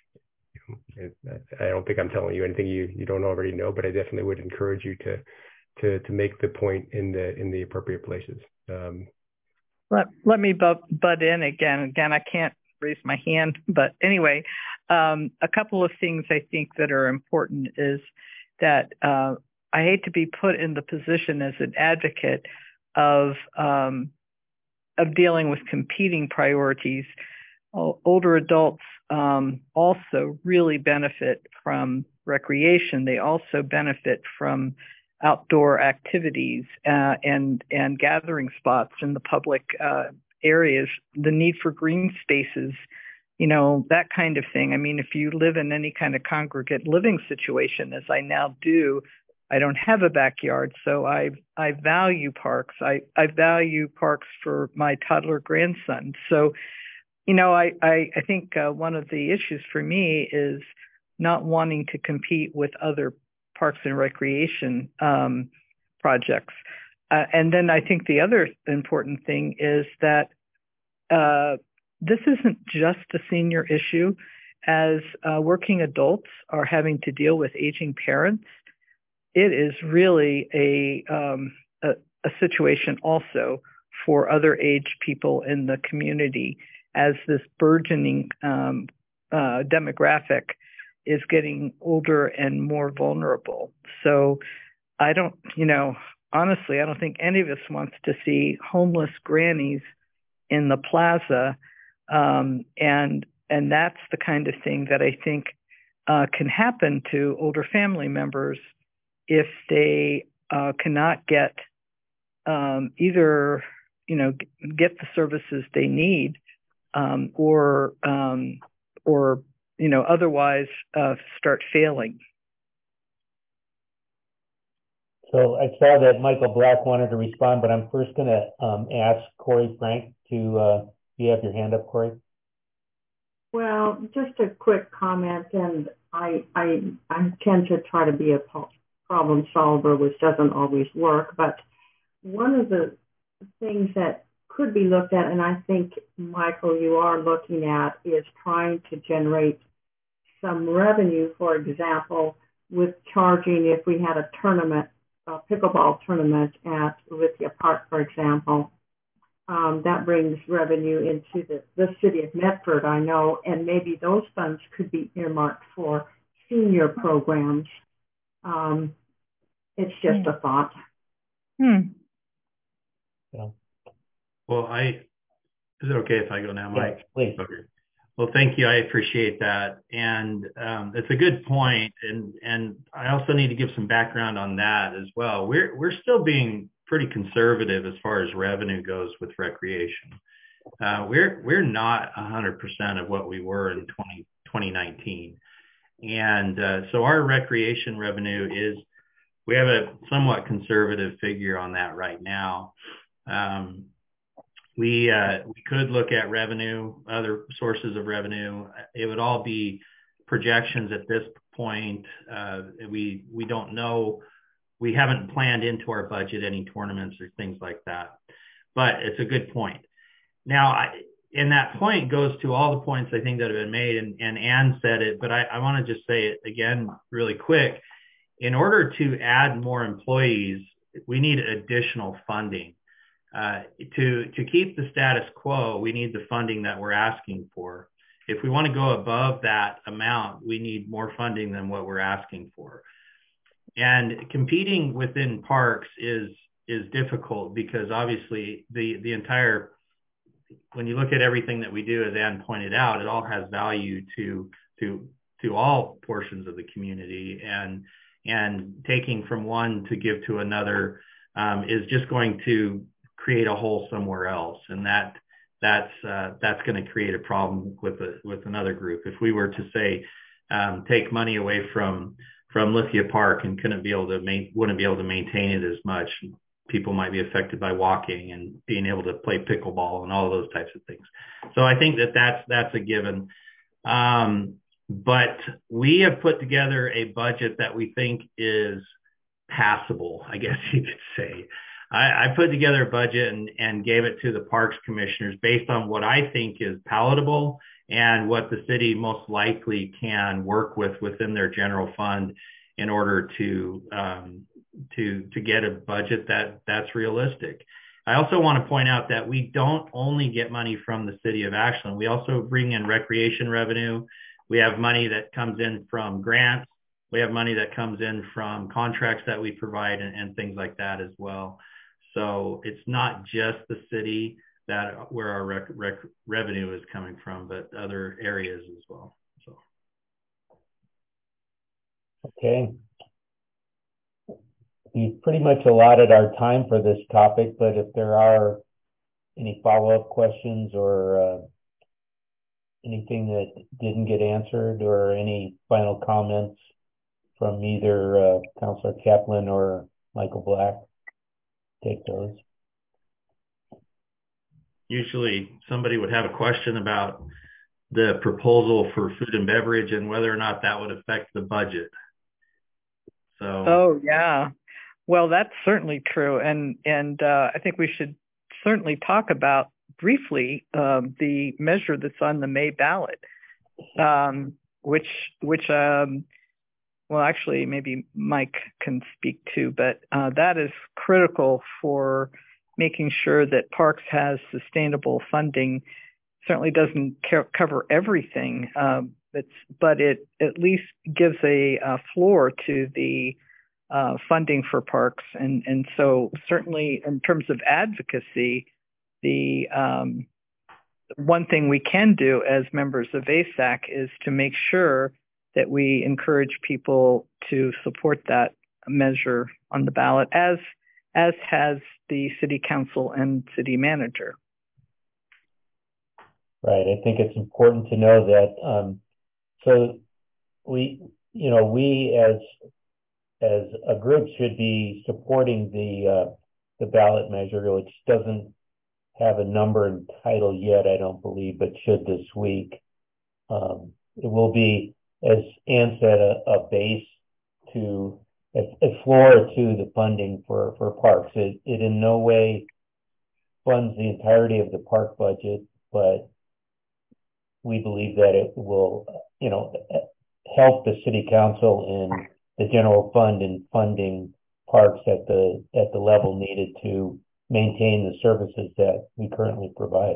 I don't think I'm telling you anything you don't already know, but I definitely would encourage you to make the point in the appropriate places. Let me butt in again. Again, I can't raise my hand, but anyway, a couple of things I think that are important is that I hate to be put in the position as an advocate of dealing with competing priorities. Older adults also really benefit from recreation. They also benefit from outdoor activities and gathering spots in the public areas, the need for green spaces, that kind of thing. I mean, if you live in any kind of congregate living situation, as I now do, I don't have a backyard, so I value parks. I value parks for my toddler grandson. So, I think one of the issues for me is not wanting to compete with other parks and recreation projects. And then I think the other important thing is that this isn't just a senior issue. As working adults are having to deal with aging parents, it is really a situation also for other age people in the community, as this burgeoning demographic is getting older and more vulnerable. So honestly, I don't think any of us wants to see homeless grannies in the plaza. And that's the kind of thing that I think can happen to older family members if they cannot get either, get the services they need or otherwise start failing. So I saw that Michael Black wanted to respond, but I'm first going to ask Corey Frank to, you have your hand up, Corey? Well, just a quick comment, and I tend to try to be a problem solver, which doesn't always work, but one of the things that could be looked at, and I think, Michael, you are looking at, is trying to generate some revenue, for example, with charging if we had a tournament, a pickleball tournament at Lithia Park, for example. That brings revenue into the city of Medford, I know, and maybe those funds could be earmarked for senior programs. It's just a thought. Yeah. Well, is it okay if I go now, Mike? Yeah, please. Okay. Well, thank you. I appreciate that. And it's a good point. And I also need to give some background on that as well. We're still being pretty conservative as far as revenue goes with recreation. We're not 100% of what we were in 2019. And so our recreation revenue we have a somewhat conservative figure on that right now. We could look at revenue, other sources of revenue. It would all be projections at this point. We don't know. We haven't planned into our budget any tournaments or things like that. But it's a good point. Now, and that point goes to all the points I think that have been made, and Ann said it, but I want to just say it again really quick. In order to add more employees, we need additional funding. To keep the status quo, we need the funding that we're asking for. If we want to go above that amount, we need more funding than what we're asking for. And competing within parks is difficult because obviously the entire, when you look at everything that we do, as Ann pointed out, it all has value to all portions of the community, and taking from one to give to another is just going to create a hole somewhere else, and that's going to create a problem with another group. If we were to say take money away from Lithia Park and wouldn't be able to maintain it as much, people might be affected by walking and being able to play pickleball and all those types of things. So I think that's a given. But we have put together a budget that we think is passable, I guess you could say. I put together a budget and gave it to the parks commissioners based on what I think is palatable and what the city most likely can work within their general fund in order to get a budget that's realistic. I also want to point out that we don't only get money from the city of Ashland. We also bring in recreation revenue. We have money that comes in from grants. We have money that comes in from contracts that we provide and things like that as well. So it's not just the city where our revenue is coming from, but other areas as well. So. Okay. We've pretty much allotted our time for this topic, but if there are any follow-up questions or anything that didn't get answered or any final comments from either Councilor Kaplan or Michael Black, take those. Usually somebody would have a question about the proposal for food and beverage and whether or not that would affect the budget. So. Oh, yeah. Well, that's certainly true. And I think we should certainly talk about briefly the measure that's on the May ballot, which well, actually, maybe Mike can speak to, but that is critical for making sure that Parks has sustainable funding. Certainly doesn't cover everything, but it at least gives a floor to the funding for Parks. And so certainly in terms of advocacy, the one thing we can do as members of ASAC is to make sure that we encourage people to support that measure on the ballot, as has the city council and city manager. Right. I think it's important to know that. So we as a group should be supporting the ballot measure, which doesn't have a number and title yet, I don't believe, but should this week. It will be, as Ann said, a base to a floor to the funding for parks. It in no way funds the entirety of the park budget, but we believe that it will, help the city council in the general fund in funding parks at the level needed to maintain the services that we currently provide.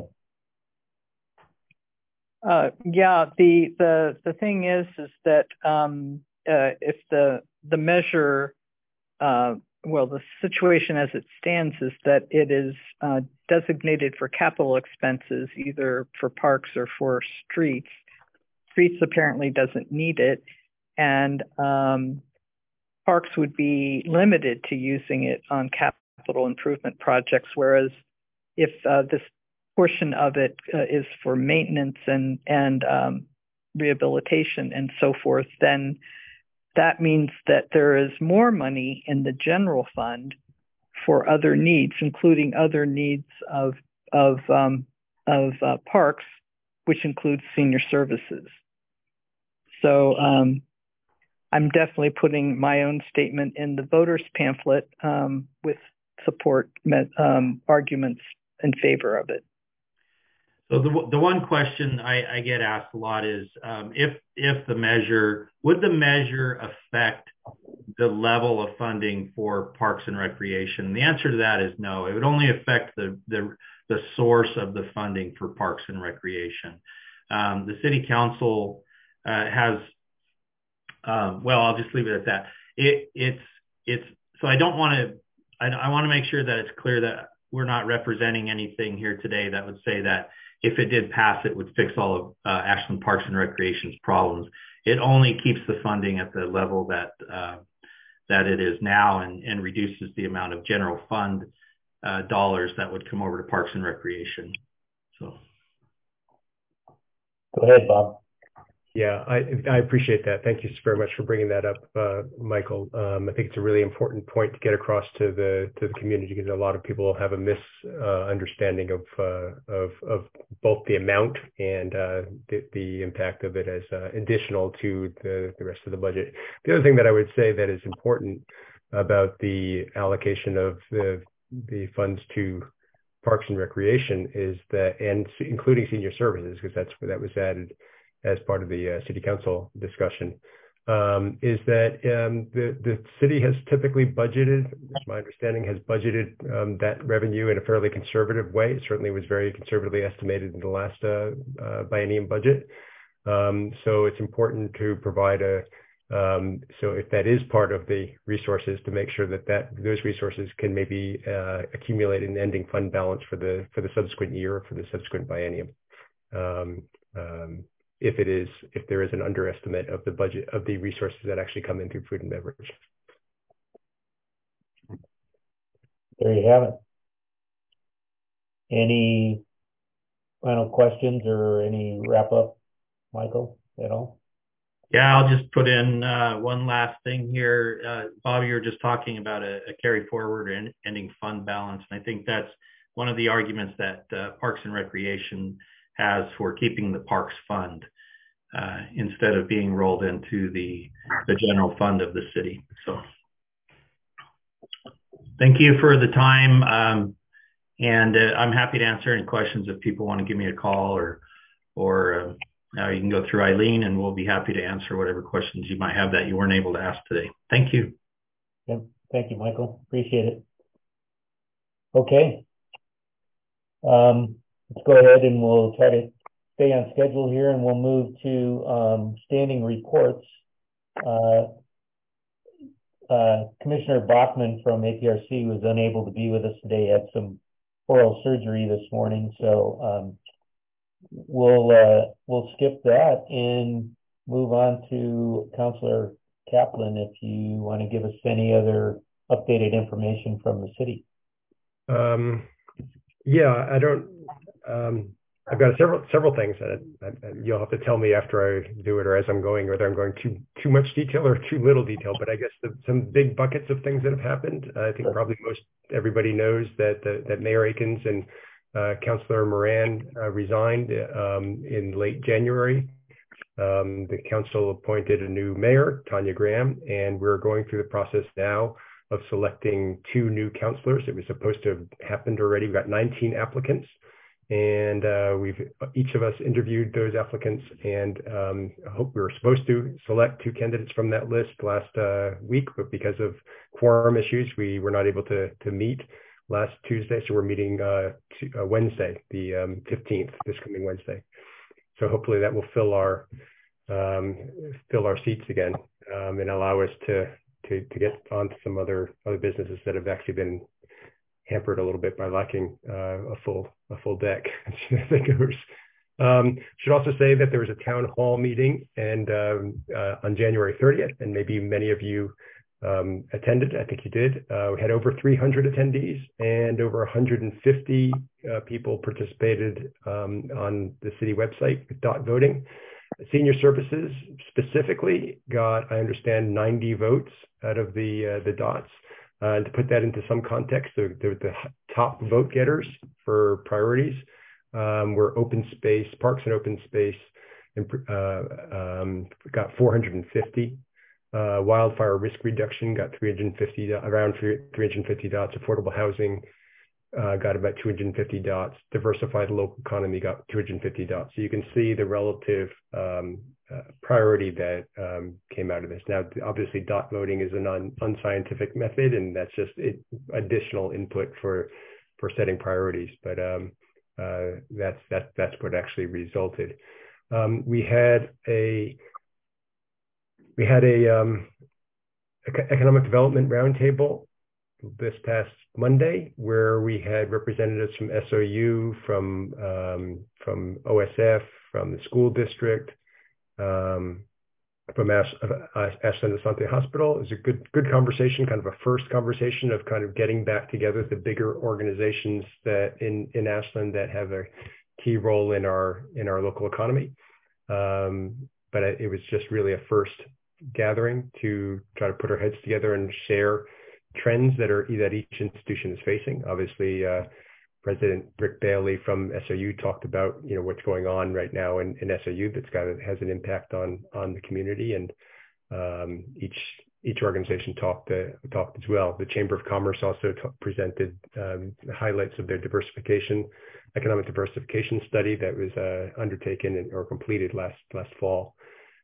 Yeah, the thing is that if the measure the situation as it stands is that it is designated for capital expenses, either for parks or for streets. Streets apparently doesn't need it, and parks would be limited to using it on capital improvement projects, whereas if this portion of it is for maintenance and rehabilitation and so forth, then that means that there is more money in the general fund for other needs, including other needs of parks, which includes senior services. So I'm definitely putting my own statement in the voters pamphlet with support arguments in favor of it. So the one question I get asked a lot is if the measure, would the measure affect the level of funding for parks and recreation? The answer to that is no. It would only affect the source of the funding for parks and recreation. The city council has, well, I'll just leave it at that. So I don't want to, I want to make sure that it's clear that we're not representing anything here today that would say that if it did pass, it would fix all of Ashland Parks and Recreation's problems. It only keeps the funding at the level that it is now and reduces the amount of general fund dollars that would come over to Parks and Recreation. So, go ahead, Bob. Yeah, I appreciate that. Thank you very much for bringing that up, Michael. I think it's a really important point to get across to the community, because a lot of people have a misunderstanding of both the amount and the impact of it as additional to the rest of the budget. The other thing that I would say that is important about the allocation of the funds to Parks and Recreation is that, and including senior services, because that was added as part of the city council discussion, is that the city has typically budgeted, my understanding, has budgeted that revenue in a fairly conservative way. It certainly was very conservatively estimated in the last biennium budget. So it's important to provide so if that is part of the resources, to make sure that those resources can maybe accumulate an ending fund balance for the subsequent year or for the subsequent biennium. If there is an underestimate of the budget of the resources that actually come in through food and beverage. There you have it. Any final questions or any wrap up, Michael, at all? Yeah, I'll just put in one last thing here. Bob, you were just talking about a carry forward and ending fund balance. And I think that's one of the arguments that Parks and Recreation has for keeping the parks fund instead of being rolled into the general fund of the city. So thank you for the time. And I'm happy to answer any questions if people want to give me a call, or you can go through Eileen and we'll be happy to answer whatever questions you might have that you weren't able to ask today. Thank you. Yep. Thank you, Michael. Appreciate it. Okay. Let's go ahead and we'll try to stay on schedule here, and we'll move to standing reports. Commissioner Bachman from APRC was unable to be with us today, had some oral surgery this morning, so we'll skip that and move on to Councilor Kaplan if you want to give us any other updated information from the city. Yeah, I don't. I've got several things that you'll have to tell me after I do it, or as I'm going, whether I'm going too much detail or too little detail. But I guess some big buckets of things that have happened. I think probably everybody knows that Mayor Akins and Councilor Moran resigned in late January. The council appointed a new mayor, Tanya Graham, and we're going through the process now of selecting 2 new councilors. It was supposed to have happened already. We've got 19 applicants. And each of us interviewed those applicants, and we were supposed to select 2 candidates from that list last week, but because of quorum issues, we were not able to meet last Tuesday. So we're meeting Wednesday, the 15th, this coming Wednesday. So hopefully that will fill our seats again and allow us to to get onto some other businesses that have actually been hampered a little bit by lacking a full deck as it goes. Should also say that there was a town hall meeting and on January 30th, and maybe many of you attended. I think you did. We had over 300 attendees and over 150 people participated on the city website with dot voting. Senior Services specifically got, I understand, 90 votes out of the dots. To put that into some context, the top vote getters for priorities were open space, parks and open space, and got 450. Wildfire risk reduction got around 350 dots. Affordable housing got about 250 dots. Diversified local economy got 250 dots. So you can see the relative priority that came out of this. Now, obviously, dot voting is an unscientific method, and that's just additional input for setting priorities. But that's what actually resulted. We had a economic development roundtable this past Monday, where we had representatives from SOU, from OSF, from the school district, from Ashland Asante Hospital. It was a good conversation, kind of a first conversation of kind of getting back together the bigger organizations that in Ashland that have a key role in our local economy. But it was just really a first gathering to try to put our heads together and share trends that each institution is facing. Obviously, President Rick Bailey from SOU talked about what's going on right now in SOU has an impact on the community, and each organization talked as well. The Chamber of Commerce also presented highlights of their economic diversification study that was undertaken or completed last fall.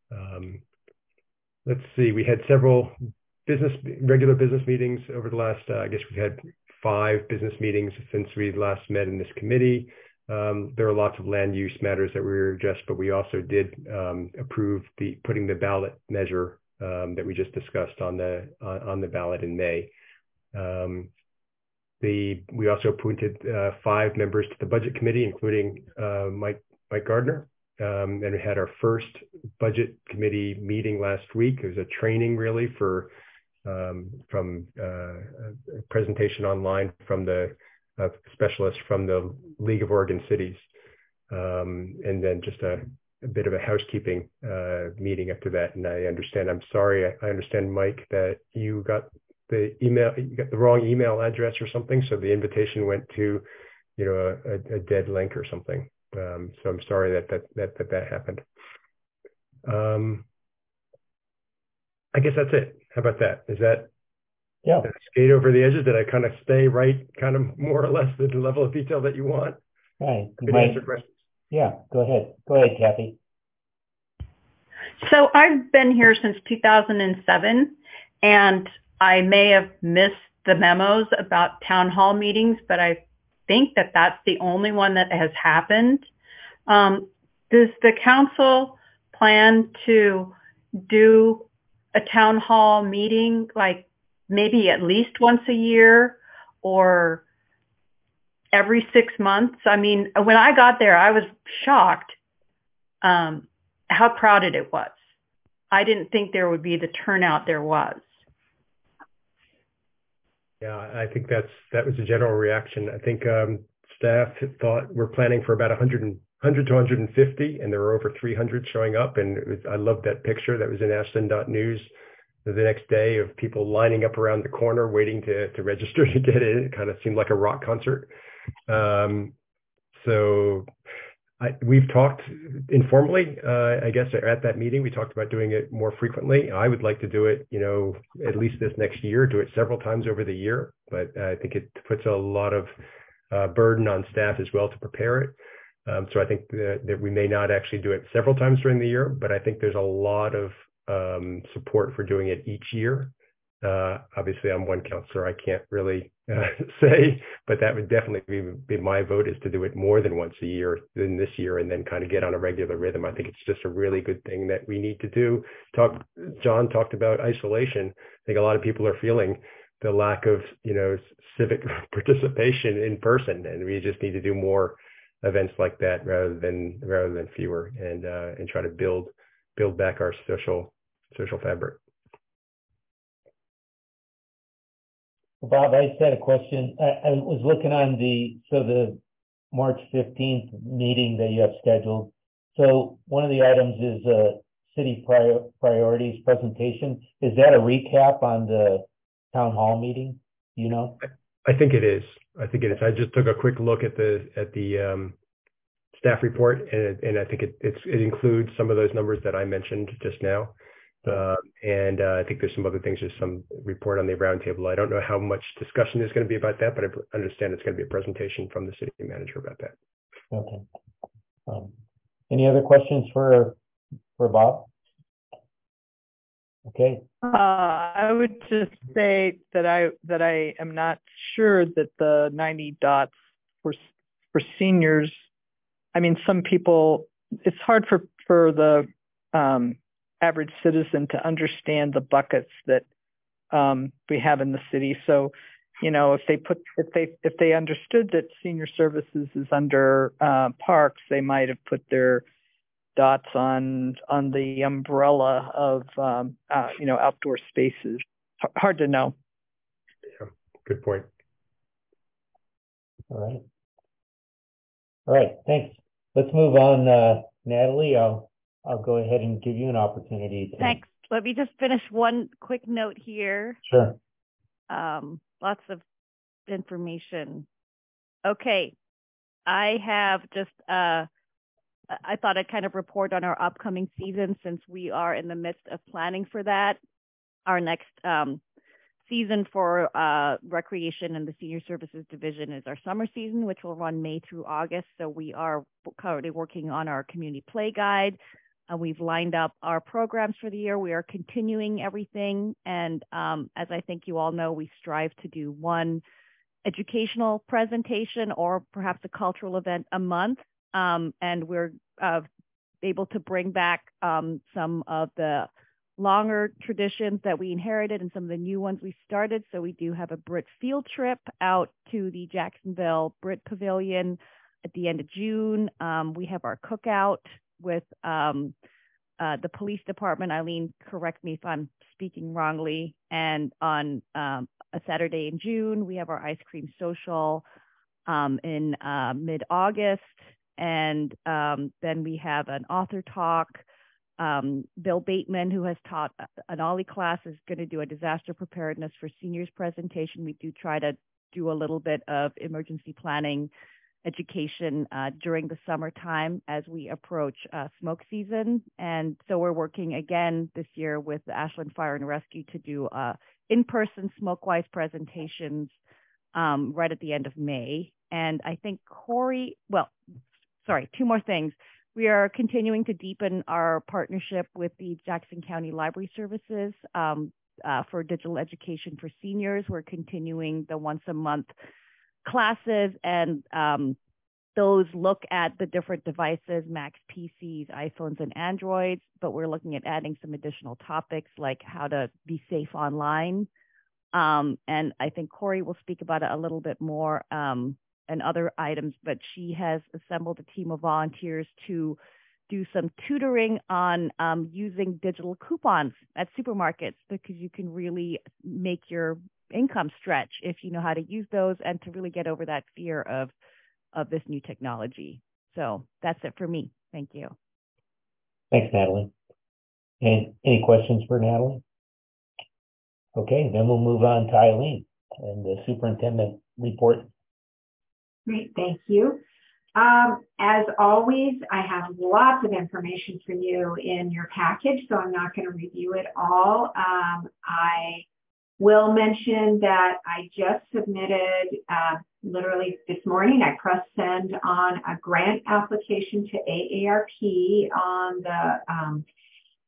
Let's see, we had several regular business meetings over the last, I guess we had 5 business meetings since we last met in this committee. There are lots of land use matters that we were addressed, but we also did approve putting the ballot measure that we just discussed on the ballot in May. We also appointed 5 members to the budget committee, including Mike Gardner. And we had our first budget committee meeting last week. It was a training really from a presentation online from the specialist from the League of Oregon Cities. And then just a bit of a housekeeping meeting after that. And I understand, Mike, that you got the wrong email address or something. So the invitation went to, a dead link or something. So I'm sorry that happened. I guess that's it. How about that? Is that Did I skate over the edges? Did I kind of stay right, kind of more or less the level of detail that you want? Right. Could answer questions. Yeah, go ahead. Go ahead, Kathy. So I've been here since 2007, and I may have missed the memos about town hall meetings, but I think that that's the only one that has happened. Does the council plan to do a town hall meeting, like maybe at least once a year or every 6 months? I mean, when I got there, I was shocked how crowded it was. I didn't think there would be the turnout there was. Yeah, I think that was a general reaction. I think staff thought we're planning for about 100 to 150, and there were over 300 showing up. And I loved that picture that was in Ashland.news the next day of people lining up around the corner waiting to register to get in. It kind of seemed like a rock concert. So we've talked informally, I guess, at that meeting. We talked about doing it more frequently. I would like to do it, at least this next year, do it several times over the year. But I think it puts a lot of burden on staff as well to prepare it. So I think that we may not actually do it several times during the year, but I think there's a lot of support for doing it each year. Obviously, I'm one counselor. I can't really say, but that would definitely be my vote, is to do it more than once a year than this year, and then kind of get on a regular rhythm. I think it's just a really good thing that we need to do. John talked about isolation. I think a lot of people are feeling the lack of, civic participation in person, and we just need to do more events like that rather than fewer, and try to build back our social fabric. Bob, I just had a question. I was looking on the March 15th meeting that you have scheduled. So one of the items is city priorities presentation. Is that a recap on the town hall meeting? I think it is. I just took a quick look at the staff report, and I think it includes some of those numbers that I mentioned just now. And I think there's some other things. There's some report on the roundtable. I don't know how much discussion there's going to be about that, but I understand it's going to be a presentation from the city manager about that. Okay. Any other questions for Bob? Okay. I would just say that I am not sure that the 90 dots for seniors. I mean, some people, it's hard for the average citizen to understand the buckets that we have in the city. So, if they understood that senior services is under parks, they might have put their dots on the umbrella of outdoor spaces. Hard to know. Yeah, good point. All right. Thanks. Let's move on, Natalie. I'll go ahead and give you an opportunity. Thanks. Let me just finish one quick note here. Sure. Lots of information. Okay. I have just, I thought I'd kind of report on our upcoming season, since we are in the midst of planning for that. Our next season for recreation and the senior services division is our summer season, which will run May through August. So we are currently working on our community play guide. We've lined up our programs for the year. We are continuing everything. And as I think you all know, we strive to do one educational presentation or perhaps a cultural event a month. And we're able to bring back some of the longer traditions that we inherited and some of the new ones we started. So we do have a Brit field trip out to the Jacksonville Brit Pavilion at the end of June. We have our cookout with the police department. Eileen, correct me if I'm speaking wrongly. And on a Saturday in June, we have our ice cream social in mid-August. And then we have an author talk. Bill Bateman, who has taught an OLLI class, is going to do a disaster preparedness for seniors presentation. We do try to do a little bit of emergency planning education during the summertime as we approach smoke season. And so we're working again this year with the Ashland Fire and Rescue to do in-person SmokeWise presentations right at the end of May. And I think two more things. We are continuing to deepen our partnership with the Jackson County Library Services for digital education for seniors. We're continuing the once a month classes, and those look at the different devices, Macs, PCs, iPhones, and Androids, but we're looking at adding some additional topics like how to be safe online. And I think Corey will speak about it a little bit more and other items, but she has assembled a team of volunteers to do some tutoring on using digital coupons at supermarkets, because you can really make your income stretch if you know how to use those, and to really get over that fear of this new technology. So that's it for me. Thank you. Thanks, Natalie. And any questions for Natalie? Okay, then we'll move on to Eileen and the superintendent report. Great, thank you. As always, I have lots of information for you in your package, so I'm not going to review it all. I will mention that I just submitted, literally this morning, I pressed send on a grant application to AARP on the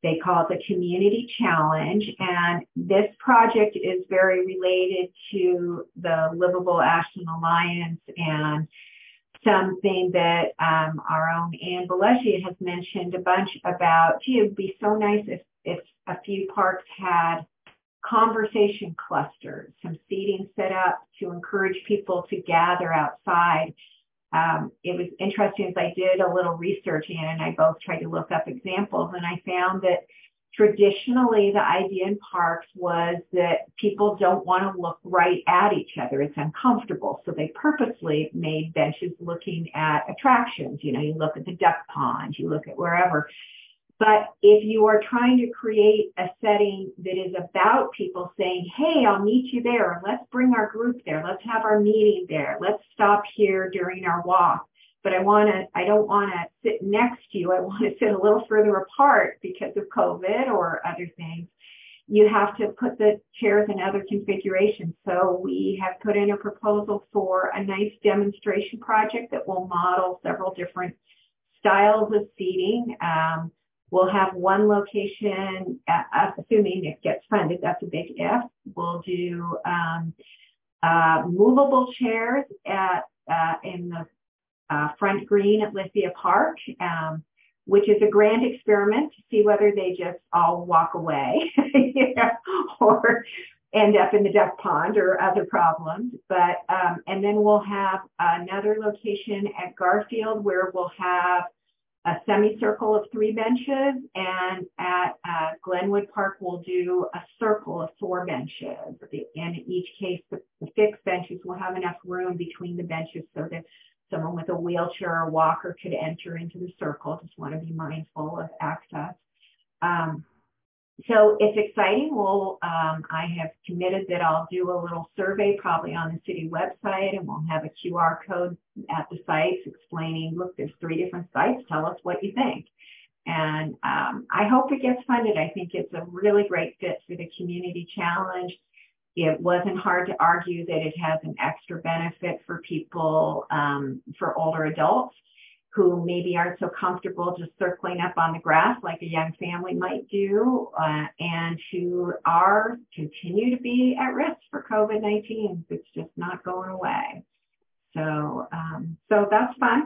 They call it the Community Challenge, and this project is very related to the Livable Ashland Alliance and something that our own Ann Belleci has mentioned a bunch about. Gee, it would be so nice if a few parks had conversation clusters, some seating set up to encourage people to gather outside. It was interesting as I did a little research, Ann and I both tried to look up examples, and I found that traditionally the idea in parks was that people don't want to look right at each other. It's uncomfortable. So they purposely made benches looking at attractions. You know, you look at the duck pond, you look at wherever. But if you are trying to create a setting that is about people saying, hey, I'll meet you there. Let's bring our group there. Let's have our meeting there. Let's stop here during our walk. But I don't want to sit next to you. I want to sit a little further apart because of COVID or other things. You have to put the chairs in other configurations. So we have put in a proposal for a nice demonstration project that will model several different styles of seating. We'll have one location, assuming it gets funded, that's a big if. We'll do movable chairs in the front green at Lithia Park, which is a grand experiment to see whether they just all walk away or end up in the duck pond or other problems. But and then we'll have another location at Garfield where we'll have a semicircle of 3 benches, and at Glenwood Park we'll do a circle of 4 benches. In each case, the fixed benches will have enough room between the benches so that someone with a wheelchair or walker could enter into the circle. Just want to be mindful of access. So it's exciting. I have committed that I'll do a little survey probably on the city website, and we'll have a QR code at the sites explaining, look, there's 3 different sites. Tell us what you think. And I hope it gets funded. I think it's a really great fit for the Community Challenge. It wasn't hard to argue that it has an extra benefit for people, for older adults who maybe aren't so comfortable just circling up on the grass like a young family might do, and who continue to be at risk for COVID-19. It's just not going away. So that's fun.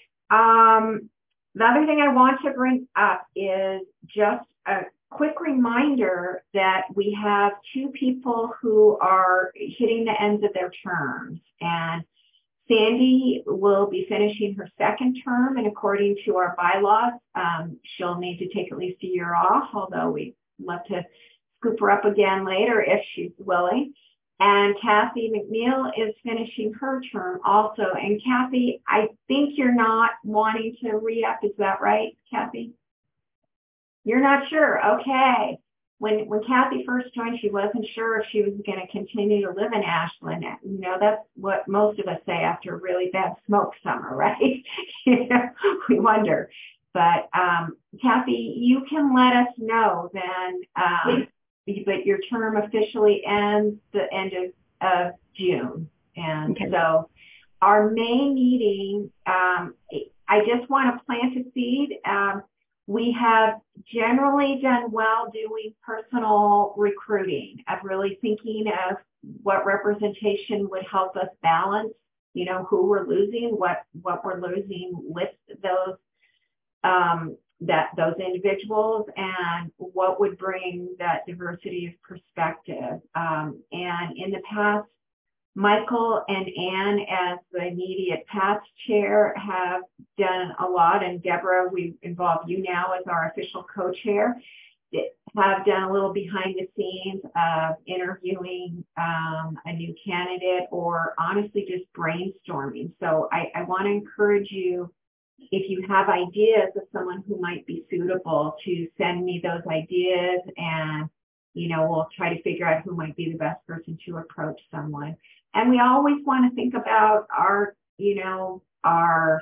The other thing I want to bring up is just a quick reminder that we have 2 people who are hitting the ends of their terms, and Sandy will be finishing her 2nd term, and according to our bylaws, she'll need to take at least a year off, although we'd love to scoop her up again later if she's willing. And Kathy McNeil is finishing her term also. And Kathy, I think you're not wanting to re-up, is that right, Kathy? You're not sure, okay. When Kathy first joined, she wasn't sure if she was going to continue to live in Ashland. You know, that's what most of us say after a really bad smoke summer, right? We wonder. But Kathy, you can let us know then. But your term officially ends the end of June, and okay. So our May meeting, I just want to plant a seed. We have generally done well doing personal recruiting, of really thinking of what representation would help us balance, you know, who we're losing, what we're losing with those those individuals, and what would bring that diversity of perspective. And in the past, Michael and Ann, as the immediate past chair, have done a lot, and Deborah, we involve you now as our official co-chair, have done a little behind the scenes of interviewing a new candidate, or honestly just brainstorming. So I want to encourage you, if you have ideas of someone who might be suitable, to send me those ideas, and you know, we'll try to figure out who might be the best person to approach someone. And we always want to think about our, you know, our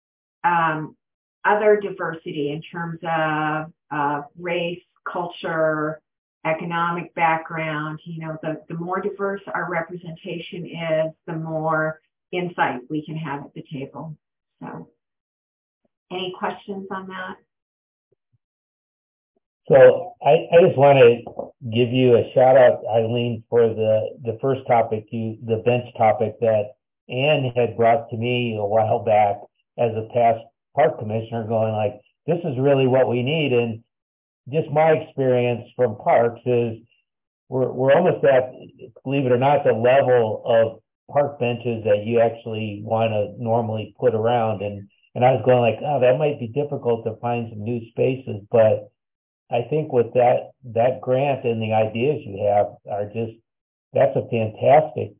other diversity in terms of race, culture, economic background. You know, the more diverse our representation is, the more insight we can have at the table. So, any questions on that? So I just want to give you a shout out, Eileen, for the first topic, the bench topic that Ann had brought to me a while back as a past park commissioner, going like, this is really what we need. And just my experience from parks is we're almost at, believe it or not, the level of park benches that you actually want to normally put around. And I was going like, oh, that might be difficult to find some new spaces, but I think with that grant and the ideas you have are just, that's a fantastic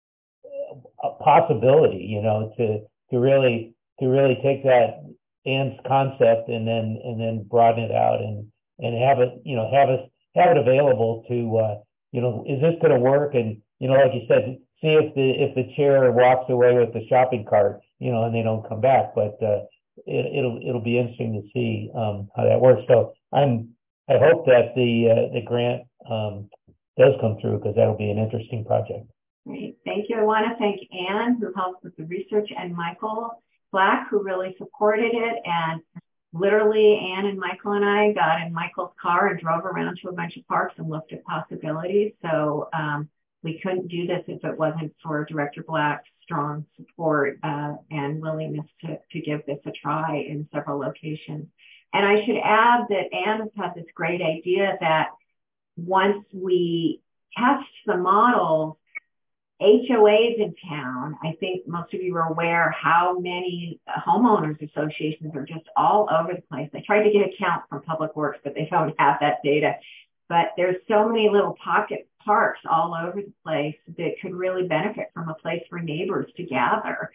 possibility, you know, to really take that Ann's concept and then broaden it out and have it, you know, have it available to, you know, is this going to work? And, you know, like you said, see if the chair walks away with the shopping cart, you know, and they don't come back, but it'll be interesting to see how that works. So I hope that the grant does come through, because that'll be an interesting project. Great. Thank you. I want to thank Ann, who helped with the research, and Michael Black, who really supported it. And literally, Ann and Michael and I got in Michael's car and drove around to a bunch of parks and looked at possibilities. So we couldn't do this if it wasn't for Director Black's strong support and willingness to give this a try in several locations. And I should add that Ann has had this great idea that once we test the models, HOAs in town, I think most of you are aware how many homeowners associations are just all over the place. I tried to get a count from Public Works, but they don't have that data. But there's so many little pocket parks all over the place that could really benefit from a place for neighbors to gather.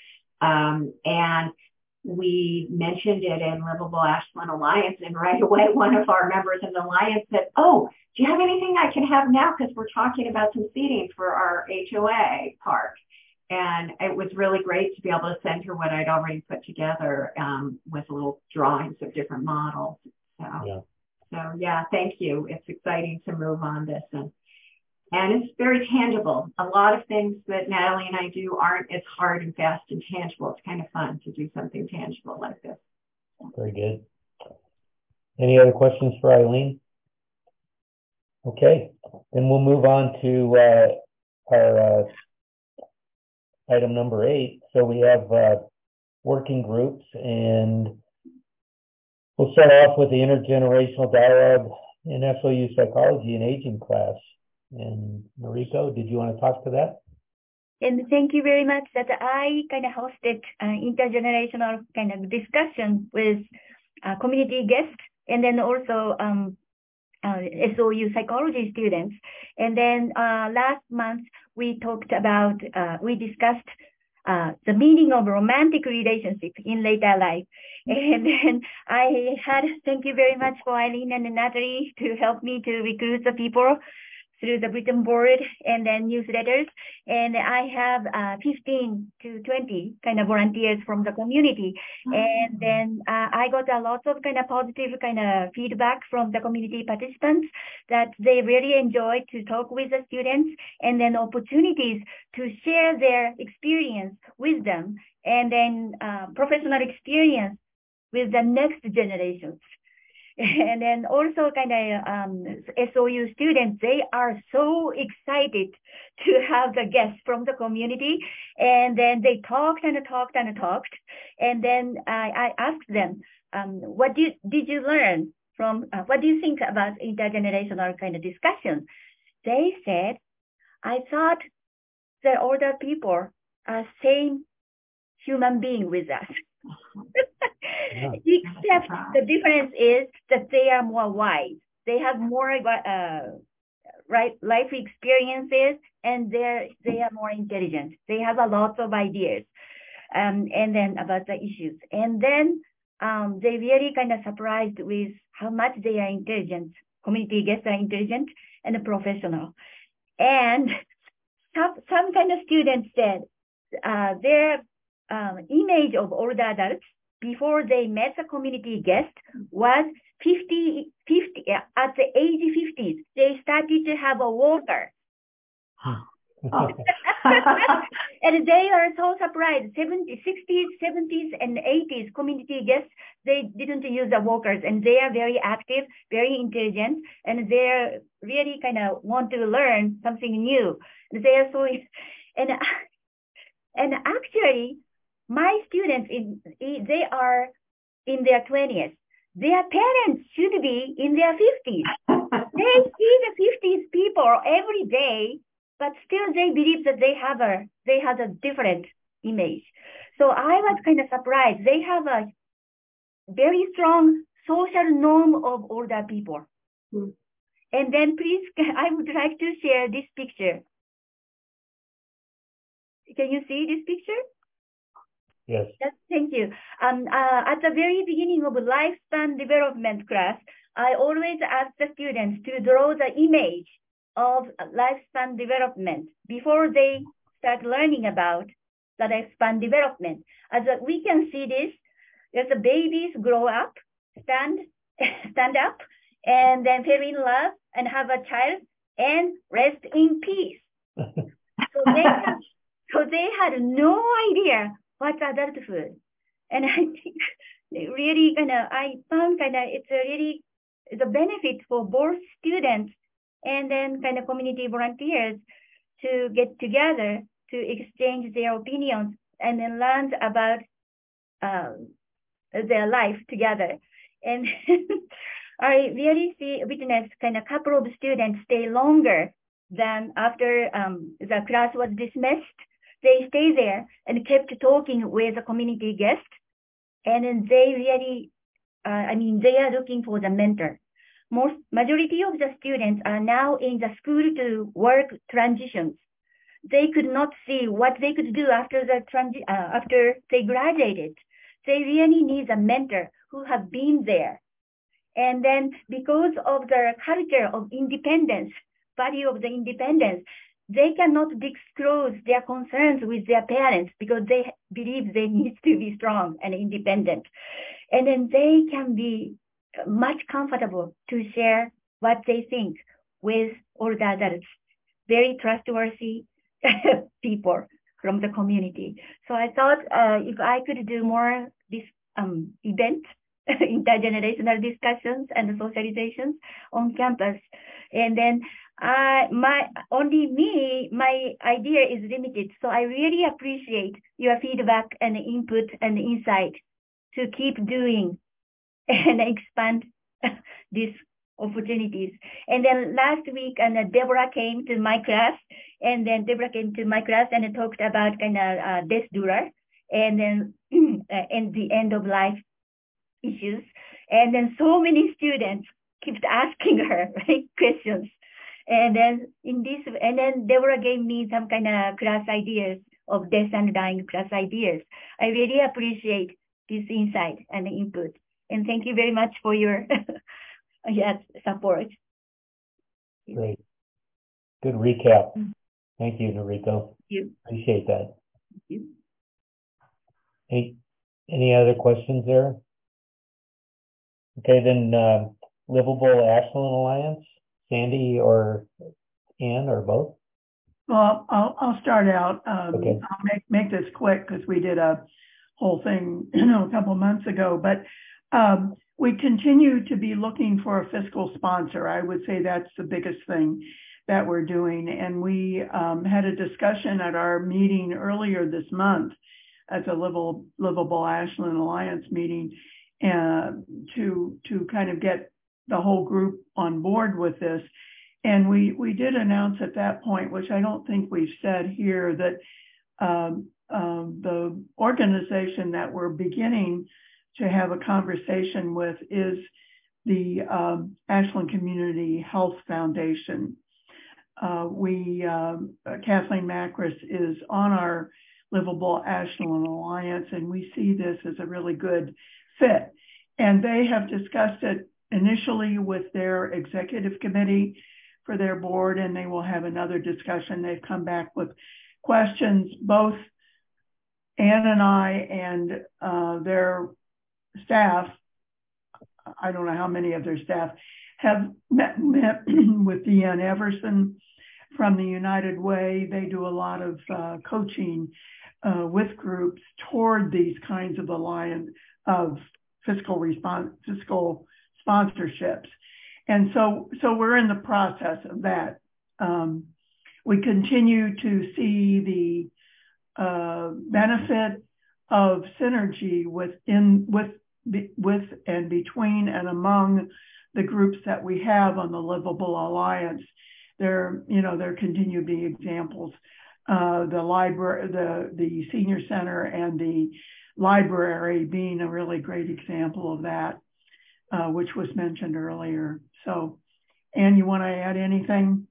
And we mentioned it in Livable Ashland Alliance, and right away one of our members in the Alliance said, oh, do you have anything I can have now? Because we're talking about some seating for our HOA park. And it was really great to be able to send her what I'd already put together with little drawings of different models. So yeah, thank you. It's exciting to move on this. And it's very tangible. A lot of things that Natalie and I do aren't as hard and fast and tangible. It's kind of fun to do something tangible like this. Very good. Any other questions for Eileen? Okay, then we'll move on to our item number 8. So we have working groups, and we'll start off with the intergenerational dialogue in SOU psychology and aging class. And Mariko, did you want to talk to that? And thank you very much that I kind of hosted intergenerational kind of discussion with community guests, and then also SOU psychology students. And then last month we talked about, we discussed the meaning of romantic relationship in later life. And then I had, thank you very much for Eileen and Natalie to help me to recruit the people through the Britain board and then newsletters. And I have 15 to 20 kind of volunteers from the community. And then I got a lot of kind of positive kind of feedback from the community participants that they really enjoyed to talk with the students, and then opportunities to share their experience with them, and then professional experience with the next generations. And then also kind of SOU students, they are so excited to have the guests from the community. And then they talked and talked and talked. And then I asked them, what did you learn from, what do you think about intergenerational kind of discussion? They said, I thought the older people are same human being with us. Except the difference is that they are more wise. They have more life experiences, and they are more intelligent. They have a lot of ideas, and then about the issues. And then they really kind of surprised with how much they are intelligent. Community guests are intelligent and professional. And some kind of students said their image of older adults before they met the community guest was 50 at the age 50s. They started to have a walker. Oh. And they are so surprised. 60s, 70s, and 80s community guests, they didn't use the walkers, and they are very active, very intelligent, and they're really kind of want to learn something new. They are so, and actually, my students, they are in their 20s. Their parents should be in their 50s. They see the 50s people every day, but still they believe that they have a different image. So I was kind of surprised. They have a very strong social norm of older people. Mm. And then please, I would like to share this picture. Can you see this picture? Yes. Yes, thank you. At the very beginning of lifespan development class, I always ask the students to draw the image of lifespan development before they start learning about the lifespan development. As we can see this, there's the babies grow up, stand up, and then fall in love and have a child and rest in peace. So they had no idea what's adulthood. And I think really I found it's a benefit for both students and then community volunteers to get together to exchange their opinions and then learn about their life together. And I really witness a couple of students stay longer than after the class was dismissed. They stay there and kept talking with the community guest. And then they really, they are looking for the mentor. Majority of the students are now in the school to work transitions. They could not see what they could do after they graduated. They really need a mentor who have been there. And then because of the culture of independence, value of the independence, they cannot disclose their concerns with their parents because they believe they need to be strong and independent. And then they can be much comfortable to share what they think with all the adults, very trustworthy people from the community. So I thought if I could do more this event, intergenerational discussions and socializations on campus, and then my idea is limited. So I really appreciate your feedback and input and insight to keep doing and expand these opportunities. And then last week, Deborah came to my class, and talked about death doula, and then and the end of life issues. And then so many students kept asking her questions. And then Deborah gave me some class ideas of death and dying class ideas. I really appreciate this insight and input. And thank you very much for your support. Great. Good recap. Thank you, Noriko. Thank you. Appreciate that. Thank you. Any other questions there? Okay, then Livable Ashland Alliance, Sandy or Ann or both? Well, I'll start out. Okay. I'll make this quick because we did a whole thing, a couple months ago. But we continue to be looking for a fiscal sponsor. I would say that's the biggest thing that we're doing. And we had a discussion at our meeting earlier this month at the Livable Ashland Alliance meeting to kind of get the whole group on board with this. And we did announce at that point, which I don't think we've said here, that the organization that we're beginning to have a conversation with is the Ashland Community Health Foundation. Kathleen Macris is on our Livable Ashland Alliance, and we see this as a really good fit. And they have discussed it initially with their executive committee for their board, and they will have another discussion. They've come back with questions. Both Ann and I and their staff, I don't know how many of their staff, have met with Deanne Everson from the United Way. They do a lot of coaching with groups toward these kinds of fiscal sponsorships. And so we're in the process of that. We continue to see the benefit of synergy with and between and among the groups that we have on the Livable Alliance. There continue to be examples. The library, the senior center, and the library being a really great example of that, which was mentioned earlier. So, Anne, you want to add anything?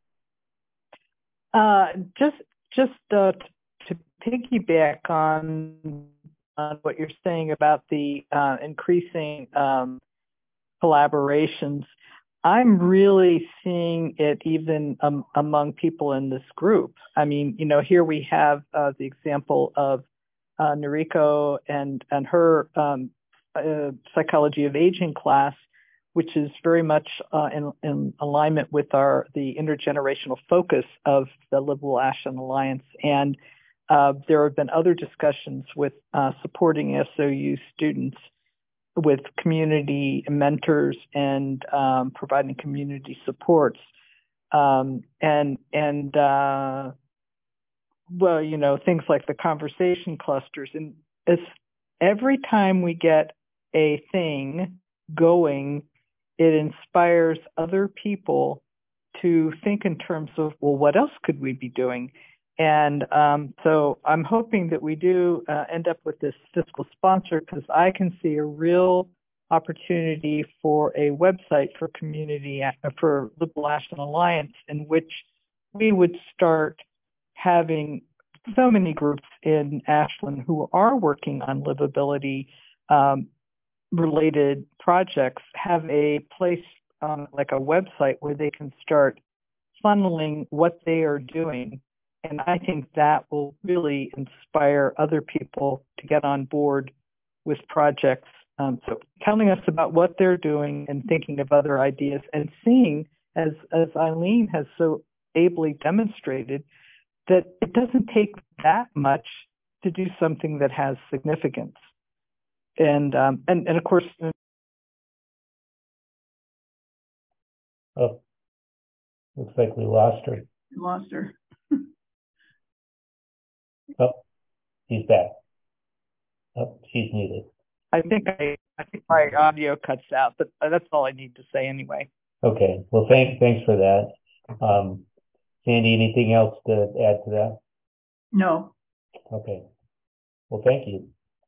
Just to piggyback on what you're saying about the increasing collaborations, I'm really seeing it even among people in this group. I mean, here we have the example of Noriko and her psychology of aging class, which is very much in alignment with the intergenerational focus of the Livable Ashland Alliance. And there have been other discussions with supporting SOU students with community mentors and providing community supports. Well, things like the conversation clusters. And every time we get a thing going, it inspires other people to think in terms of, well, what else could we be doing? And so I'm hoping that we do end up with this fiscal sponsor, because I can see a real opportunity for a website for for Livable Ashland Alliance, in which we would start having so many groups in Ashland who are working on livability related projects have a place, like a website, where they can start funneling what they are doing. And I think that will really inspire other people to get on board with projects. So telling us about what they're doing and thinking of other ideas, and seeing, as Eileen has so ably demonstrated, that it doesn't take that much to do something that has significance. And of course. Oh, looks like we lost her. Lost her. Oh, she's back. Oh, she's muted. I think my audio cuts out, but that's all I need to say anyway. Okay. Well, thanks for that. Sandy, anything else to add to that? No. Okay. Well, thank you.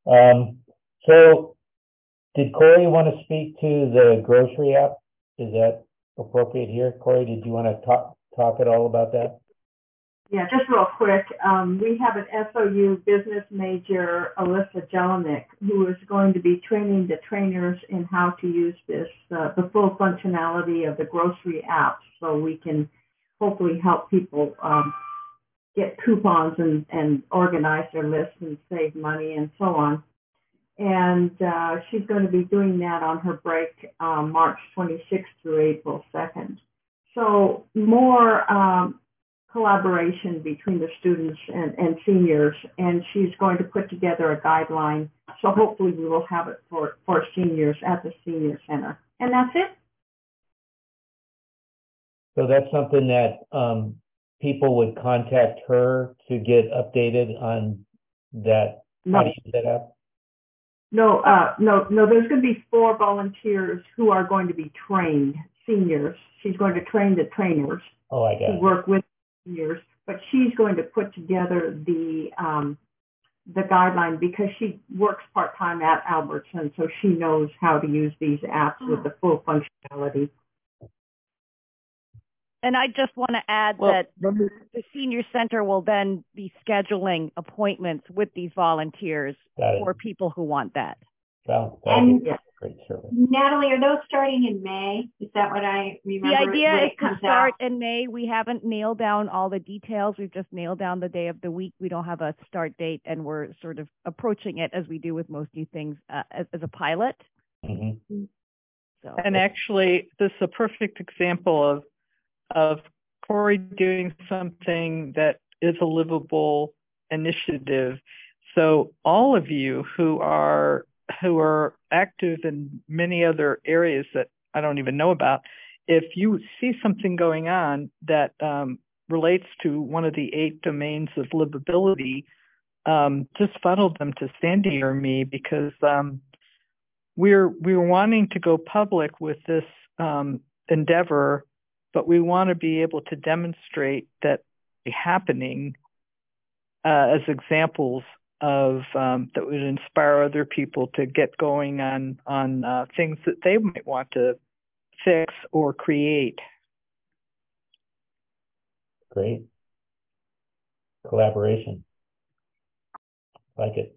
So did Corey want to speak to the grocery app? Is that appropriate here? Corey, did you want to talk at all about that? Yeah, just real quick. We have an SOU business major, Alyssa Jelinek, who is going to be training the trainers in how to use this, the full functionality of the grocery app, so we can hopefully help people get coupons and organize their lists and save money and so on. And she's going to be doing that on her break March 26th through April 2nd. So more collaboration between the students and seniors, and she's going to put together a guideline. So hopefully we will have it for seniors at the senior center. And that's it. So that's something that people would contact her to get updated on that. No. How do you set up? No, there's going to be 4 volunteers who are going to be trained, seniors. She's going to train the trainers to work with seniors, but she's going to put together the guideline, because she works part-time at Albertson, so she knows how to use these apps with the full functionality. And I just want to add that the senior center will then be scheduling appointments with these volunteers for people who want that. Wow, and great service. Natalie, are those starting in May? Is that what I remember? The idea is to start in May. We haven't nailed down all the details. We've just nailed down the day of the week. We don't have a start date, and we're sort of approaching it as we do with most new things as a pilot. Mm-hmm. And actually, this is a perfect example of Corey doing something that is a livable initiative. So all of you who are active in many other areas that I don't even know about, if you see something going on that relates to one of the 8 domains of livability, just funnel them to Sandy or me, because we're wanting to go public with this endeavor, but we want to be able to demonstrate that happening as examples of that would inspire other people to get going on things that they might want to fix or create. Great. Collaboration. Like it.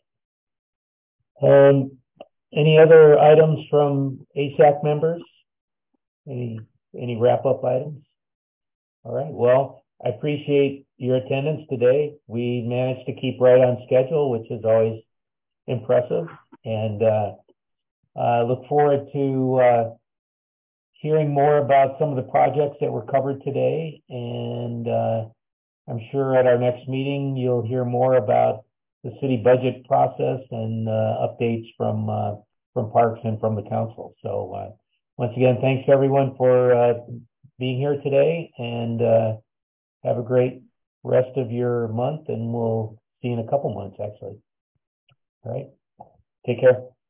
Any other items from ASAC members? Any wrap-up items? All right. Well, I appreciate your attendance today. We managed to keep right on schedule, which is always impressive. And I look forward to hearing more about some of the projects that were covered today. And I'm sure at our next meeting, you'll hear more about the city budget process and updates from Parks and from the council. So once again, thanks everyone for being here today, and have a great rest of your month, and we'll see you in a couple months, actually. All right. Take care.